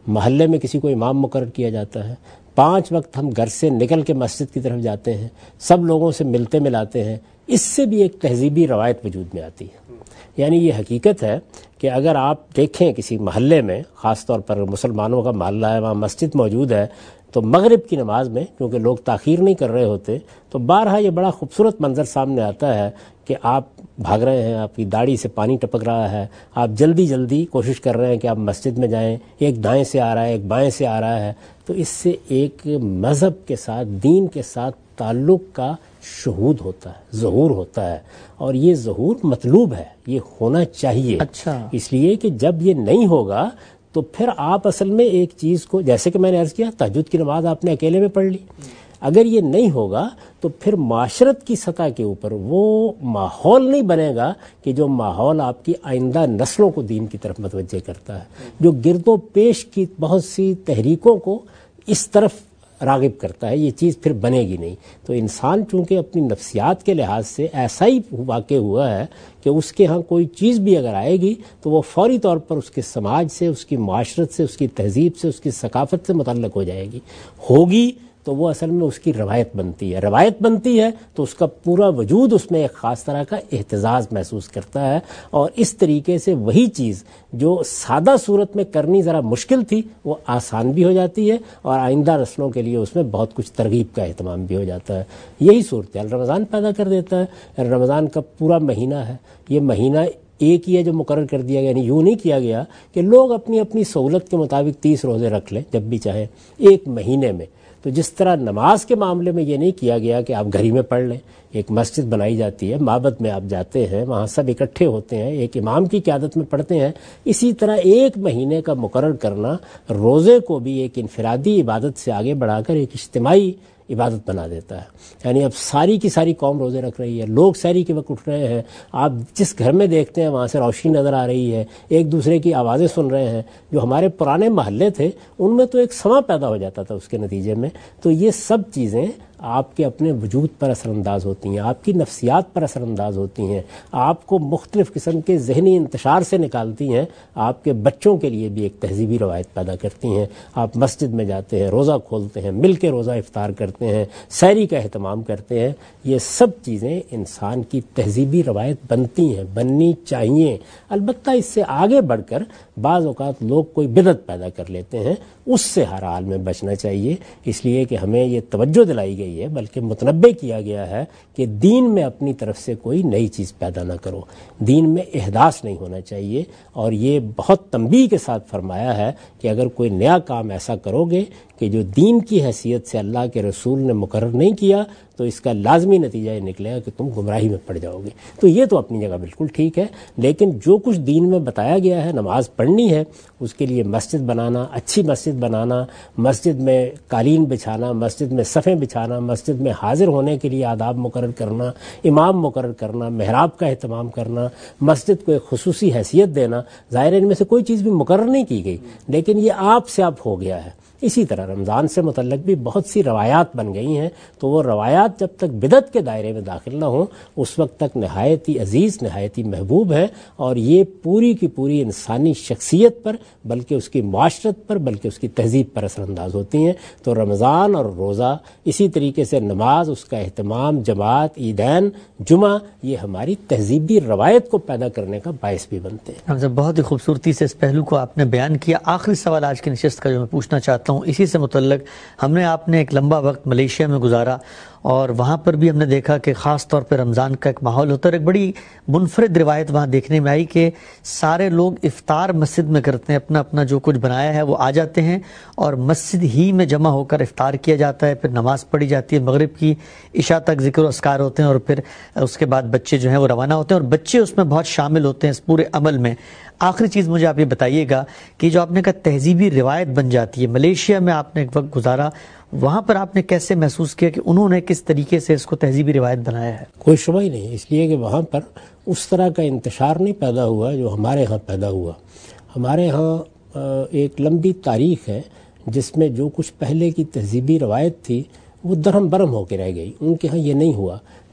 S2: محلے میں کسی کو امام مقرر کیا جاتا ہے، 5 وقت ہم گھر سے نکل کے مسجد کی طرف جاتے ہیں، سب لوگوں سے ملتے ملاتے ہیں، اس سے بھی ایک تہذیبی روایت وجود میں آتی ہے۔ یعنی یہ حقیقت ہے کہ اگر آپ دیکھیں کسی محلے میں، خاص طور پر مسلمانوں کا محلہ ہے، وہاں مسجد موجود ہے، تو مغرب کی نماز میں کیونکہ لوگ تاخیر نہیں کر رہے ہوتے، تو بارہا یہ بڑا خوبصورت منظر سامنے آتا ہے کہ آپ بھاگ رہے ہیں، آپ کی داڑھی سے پانی ٹپک رہا ہے، آپ جلدی جلدی کوشش کر رہے ہیں کہ آپ مسجد میں جائیں، ایک دائیں سے آ رہا ہے، ایک بائیں سے آ رہا ہے۔ تو اس سے ایک مذہب کے ساتھ، دین کے ساتھ تعلق کا شہود ہوتا ہے، ظہور ہوتا ہے، اور یہ ظہور مطلوب ہے، یہ ہونا چاہیے۔
S1: اچھا،
S2: اس لیے کہ جب یہ نہیں ہوگا تو پھر آپ اصل میں ایک چیز کو، جیسے کہ میں نے عرض کیا، تہجد کی نماز آپ نے اکیلے میں پڑھ لی، اگر یہ نہیں ہوگا تو پھر معاشرت کی سطح کے اوپر وہ ماحول نہیں بنے گا کہ جو ماحول آپ کی آئندہ نسلوں کو دین کی طرف متوجہ کرتا ہے، جو گرد و پیش کی بہت سی تحریکوں کو اس طرف راغب کرتا ہے، یہ چیز پھر بنے گی نہیں۔ تو انسان چونکہ اپنی نفسیات کے لحاظ سے ایسا ہی واقع ہوا ہے کہ اس کے ہاں کوئی چیز بھی اگر آئے گی تو وہ فوری طور پر اس کے سماج سے، اس کی معاشرت سے، اس کی تہذیب سے، اس کی ثقافت سے متعلق ہو جائے گی، ہوگی تو وہ اصل میں اس کی روایت بنتی ہے، روایت بنتی ہے تو اس کا پورا وجود اس میں ایک خاص طرح کا احتزاز محسوس کرتا ہے، اور اس طریقے سے وہی چیز جو سادہ صورت میں کرنی ذرا مشکل تھی وہ آسان بھی ہو جاتی ہے، اور آئندہ نسلوں کے لیے اس میں بہت کچھ ترغیب کا اہتمام بھی ہو جاتا ہے۔ یہی صورتحال رمضان پیدا کر دیتا ہے۔ رمضان کا پورا مہینہ ہے، یہ مہینہ ایک ہی ہے جو مقرر کر دیا گیا، یعنی یوں نہیں کیا گیا کہ لوگ اپنی اپنی سہولت کے مطابق 30 روزے رکھ لیں جب بھی چاہیں ایک مہینے میں۔ تو جس طرح نماز کے معاملے میں یہ نہیں کیا گیا کہ آپ گھر ہی میں پڑھ لیں، ایک مسجد بنائی جاتی ہے، معبد میں آپ جاتے ہیں، وہاں سب اکٹھے ہوتے ہیں، ایک امام کی قیادت میں پڑھتے ہیں، اسی طرح ایک مہینے کا مقرر کرنا روزے کو بھی ایک انفرادی عبادت سے آگے بڑھا کر ایک اجتماعی عبادت بنا دیتا ہے۔ یعنی اب ساری کی ساری قوم روزے رکھ رہی ہے، لوگ سحری کے وقت اٹھ رہے ہیں، آپ جس گھر میں دیکھتے ہیں وہاں سے روشنی نظر آ رہی ہے، ایک دوسرے کی آوازیں سن رہے ہیں۔ جو ہمارے پرانے محلے تھے ان میں تو ایک سما پیدا ہو جاتا تھا اس کے نتیجے میں۔ تو یہ سب چیزیں آپ کے اپنے وجود پر اثر انداز ہوتی ہیں، آپ کی نفسیات پر اثر انداز ہوتی ہیں، آپ کو مختلف قسم کے ذہنی انتشار سے نکالتی ہیں، آپ کے بچوں کے لیے بھی ایک تہذیبی روایت پیدا کرتی ہیں۔ آپ مسجد میں جاتے ہیں، روزہ کھولتے ہیں، مل کے روزہ افطار کرتے ہیں، سحری کا اہتمام کرتے ہیں، یہ سب چیزیں انسان کی تہذیبی روایت بنتی ہیں، بننی چاہیے۔ البتہ اس سے آگے بڑھ کر بعض اوقات لوگ کوئی بدعت پیدا کر لیتے ہیں، اس سے ہر حال میں بچنا چاہیے، اس لیے کہ ہمیں یہ توجہ دلائی گئی ہے، بلکہ متنبہ کیا گیا ہے کہ دین میں اپنی طرف سے کوئی نئی چیز پیدا نہ کرو، دین میں احداث نہیں ہونا چاہیے، اور یہ بہت تنبیہ کے ساتھ فرمایا ہے کہ اگر کوئی نیا کام ایسا کرو گے کہ جو دین کی حیثیت سے اللہ کے رسول نے مقرر نہیں کیا تو اس کا لازمی نتیجہ یہ نکلے گا کہ تم گمراہی میں پڑ جاؤ گے۔ تو یہ تو اپنی جگہ بالکل ٹھیک ہے، لیکن جو کچھ دین میں بتایا گیا ہے، نماز پڑھنی ہے، اس کے لیے مسجد بنانا، اچھی مسجد بنانا، مسجد میں قالین بچھانا، مسجد میں صفیں بچھانا، مسجد میں حاضر ہونے کے لیے آداب مقرر کرنا، امام مقرر کرنا، محراب کا اہتمام کرنا، مسجد کو ایک خصوصی حیثیت دینا، ظاہر ان میں سے کوئی چیز بھی مقرر نہیں کی گئی، لیکن یہ آپ سے آپ ہو گیا ہے۔ اسی طرح رمضان سے متعلق بھی بہت سی روایات بن گئی ہیں، تو وہ روایات جب تک بدعت کے دائرے میں داخل نہ ہوں اس وقت تک نہایت ہی عزیز، نہایت ہی محبوب ہے، اور یہ پوری کی پوری انسانی شخصیت پر، بلکہ اس کی معاشرت پر، بلکہ اس کی تہذیب پر اثر انداز ہوتی ہیں۔ تو رمضان اور روزہ، اسی طریقے سے نماز، اس کا اہتمام، جماعت، عیدین، جمعہ، یہ ہماری تہذیبی روایت کو پیدا کرنے کا باعث بھی بنتے ہیں۔
S1: بہت ہی خوبصورتی سے اس پہلو کو آپ نے بیان کیا۔ آخری سوال آج کی نشست کا جو میں پوچھنا چاہتا ہوں اسی سے متعلق، ہم نے آپ نے ایک لمبا وقت ملیشیا میں گزارا، اور وہاں پر بھی ہم نے دیکھا کہ خاص طور پہ رمضان کا ایک ماحول ہوتا ہے، اور ایک بڑی منفرد روایت وہاں دیکھنے میں آئی کہ سارے لوگ افطار مسجد میں کرتے ہیں، اپنا اپنا جو کچھ بنایا ہے وہ آ جاتے ہیں، اور مسجد ہی میں جمع ہو کر افطار کیا جاتا ہے، پھر نماز پڑھی جاتی ہے مغرب کی، عشاء تک ذکر و اذکار ہوتے ہیں، اور پھر اس کے بعد بچے جو ہیں وہ روانہ ہوتے ہیں، اور بچے اس میں بہت شامل ہوتے ہیں اس پورے عمل میں۔ آخری چیز مجھے آپ یہ بتائیے گا کہ جو آپ نے کہا تہذیبی روایت بن جاتی ہے، ملیشیا میں آپ نے ایک وقت گزارا، وہاں پر آپ نے کیسے محسوس کیا کہ انہوں نے کس طریقے سے اس کو تہذیبی روایت بنایا ہے؟
S2: کوئی شبہ ہی نہیں، اس لیے کہ وہاں پر اس طرح کا انتشار نہیں پیدا ہوا جو ہمارے ہاں پیدا ہوا۔ ہمارے ہاں ایک لمبی تاریخ ہے جس میں جو کچھ پہلے کی تہذیبی روایت تھی وہ درہم برہم ہو کے رہ گئی، ان کے ہاں یہ نہیں ہوا،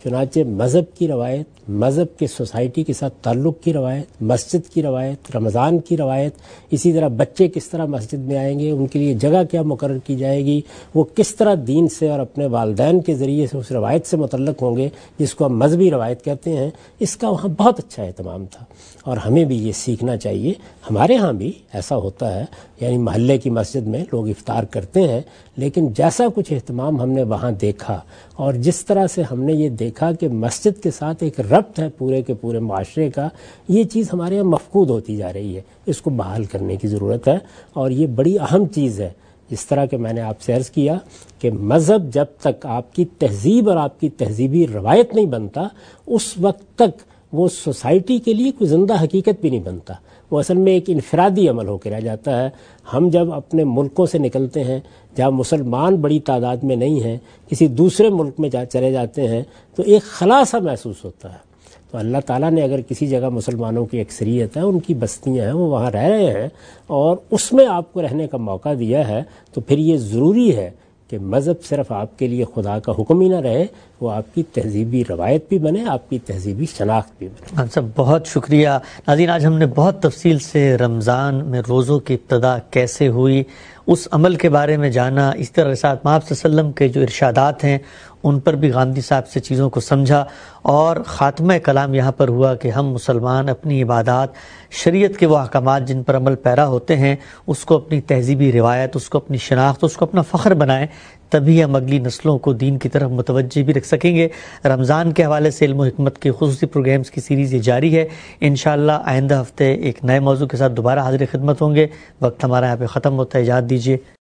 S2: چنانچہ مذہب کی روایت، مذہب کے سوسائٹی کے ساتھ تعلق کی روایت، مسجد کی روایت، رمضان کی روایت، اسی طرح بچے کس طرح مسجد میں آئیں گے، ان کے لیے جگہ کیا مقرر کی جائے گی، وہ کس طرح دین سے اور اپنے والدین کے ذریعے سے اس روایت سے متعلق ہوں گے جس کو ہم مذہبی روایت کہتے ہیں، اس کا وہاں بہت اچھا اہتمام تھا، اور ہمیں بھی یہ سیکھنا چاہیے۔ ہمارے ہاں بھی ایسا ہوتا ہے، یعنی محلے کی مسجد میں لوگ افطار کرتے ہیں، لیکن جیسا کچھ اہتمام ہم نے وہاں دیکھا اور جس طرح سے ہم نے یہ دیکھا کہ مسجد کے ساتھ ایک ربط ہے پورے کے پورے معاشرے کا، یہ چیز ہمارے یہاں مفقود ہوتی جا رہی ہے، اس کو بحال کرنے کی ضرورت ہے، اور یہ بڑی اہم چیز ہے۔ جس طرح کہ میں نے آپ سے عرض کیا کہ مذہب جب تک آپ کی تہذیب اور آپ کی تہذیبی روایت نہیں بنتا، اس وقت تک وہ سوسائٹی کے لیے کوئی زندہ حقیقت بھی نہیں بنتا، وہ اصل میں ایک انفرادی عمل ہو کے رہ جاتا ہے۔ ہم جب اپنے ملکوں سے نکلتے ہیں جہاں مسلمان بڑی تعداد میں نہیں ہیں، کسی دوسرے ملک میں چلے جاتے ہیں تو ایک خلا سا محسوس ہوتا ہے۔ تو اللہ تعالیٰ نے اگر کسی جگہ مسلمانوں کی اکثریت ہے، ان کی بستیاں ہیں، وہ وہاں رہ رہے ہیں اور اس میں آپ کو رہنے کا موقع دیا ہے، تو پھر یہ ضروری ہے کہ مذہب صرف آپ کے لیے خدا کا حکم ہی نہ رہے، وہ آپ کی تہذیبی روایت بھی بنے، آپ کی تہذیبی شناخت بھی بنے۔
S1: ہاں صاحب، بہت شکریہ۔ ناظرین، آج ہم نے بہت تفصیل سے رمضان میں روزوں کی ابتدا کیسے ہوئی، اس عمل کے بارے میں جانا، اس طرح رسالت مآب صلی اللہ علیہ وسلم کے جو ارشادات ہیں ان پر بھی گاندھی صاحب سے چیزوں کو سمجھا، اور خاتمہ کلام یہاں پر ہوا کہ ہم مسلمان اپنی عبادات، شریعت کے وہ احکامات جن پر عمل پیرا ہوتے ہیں، اس کو اپنی تہذیبی روایت، اس کو اپنی شناخت، اس کو اپنا فخر بنائیں، تبھی ہم اگلی نسلوں کو دین کی طرف متوجہ بھی رکھ سکیں گے۔ رمضان کے حوالے سے علم و حکمت کے خصوصی پروگرامز کی سیریز یہ جاری ہے، انشاءاللہ آئندہ ہفتے ایک نئے موضوع کے ساتھ دوبارہ حاضر خدمت ہوں گے۔ وقت ہمارا یہاں پہ ختم ہوتا ہے، اجازت دیجیے۔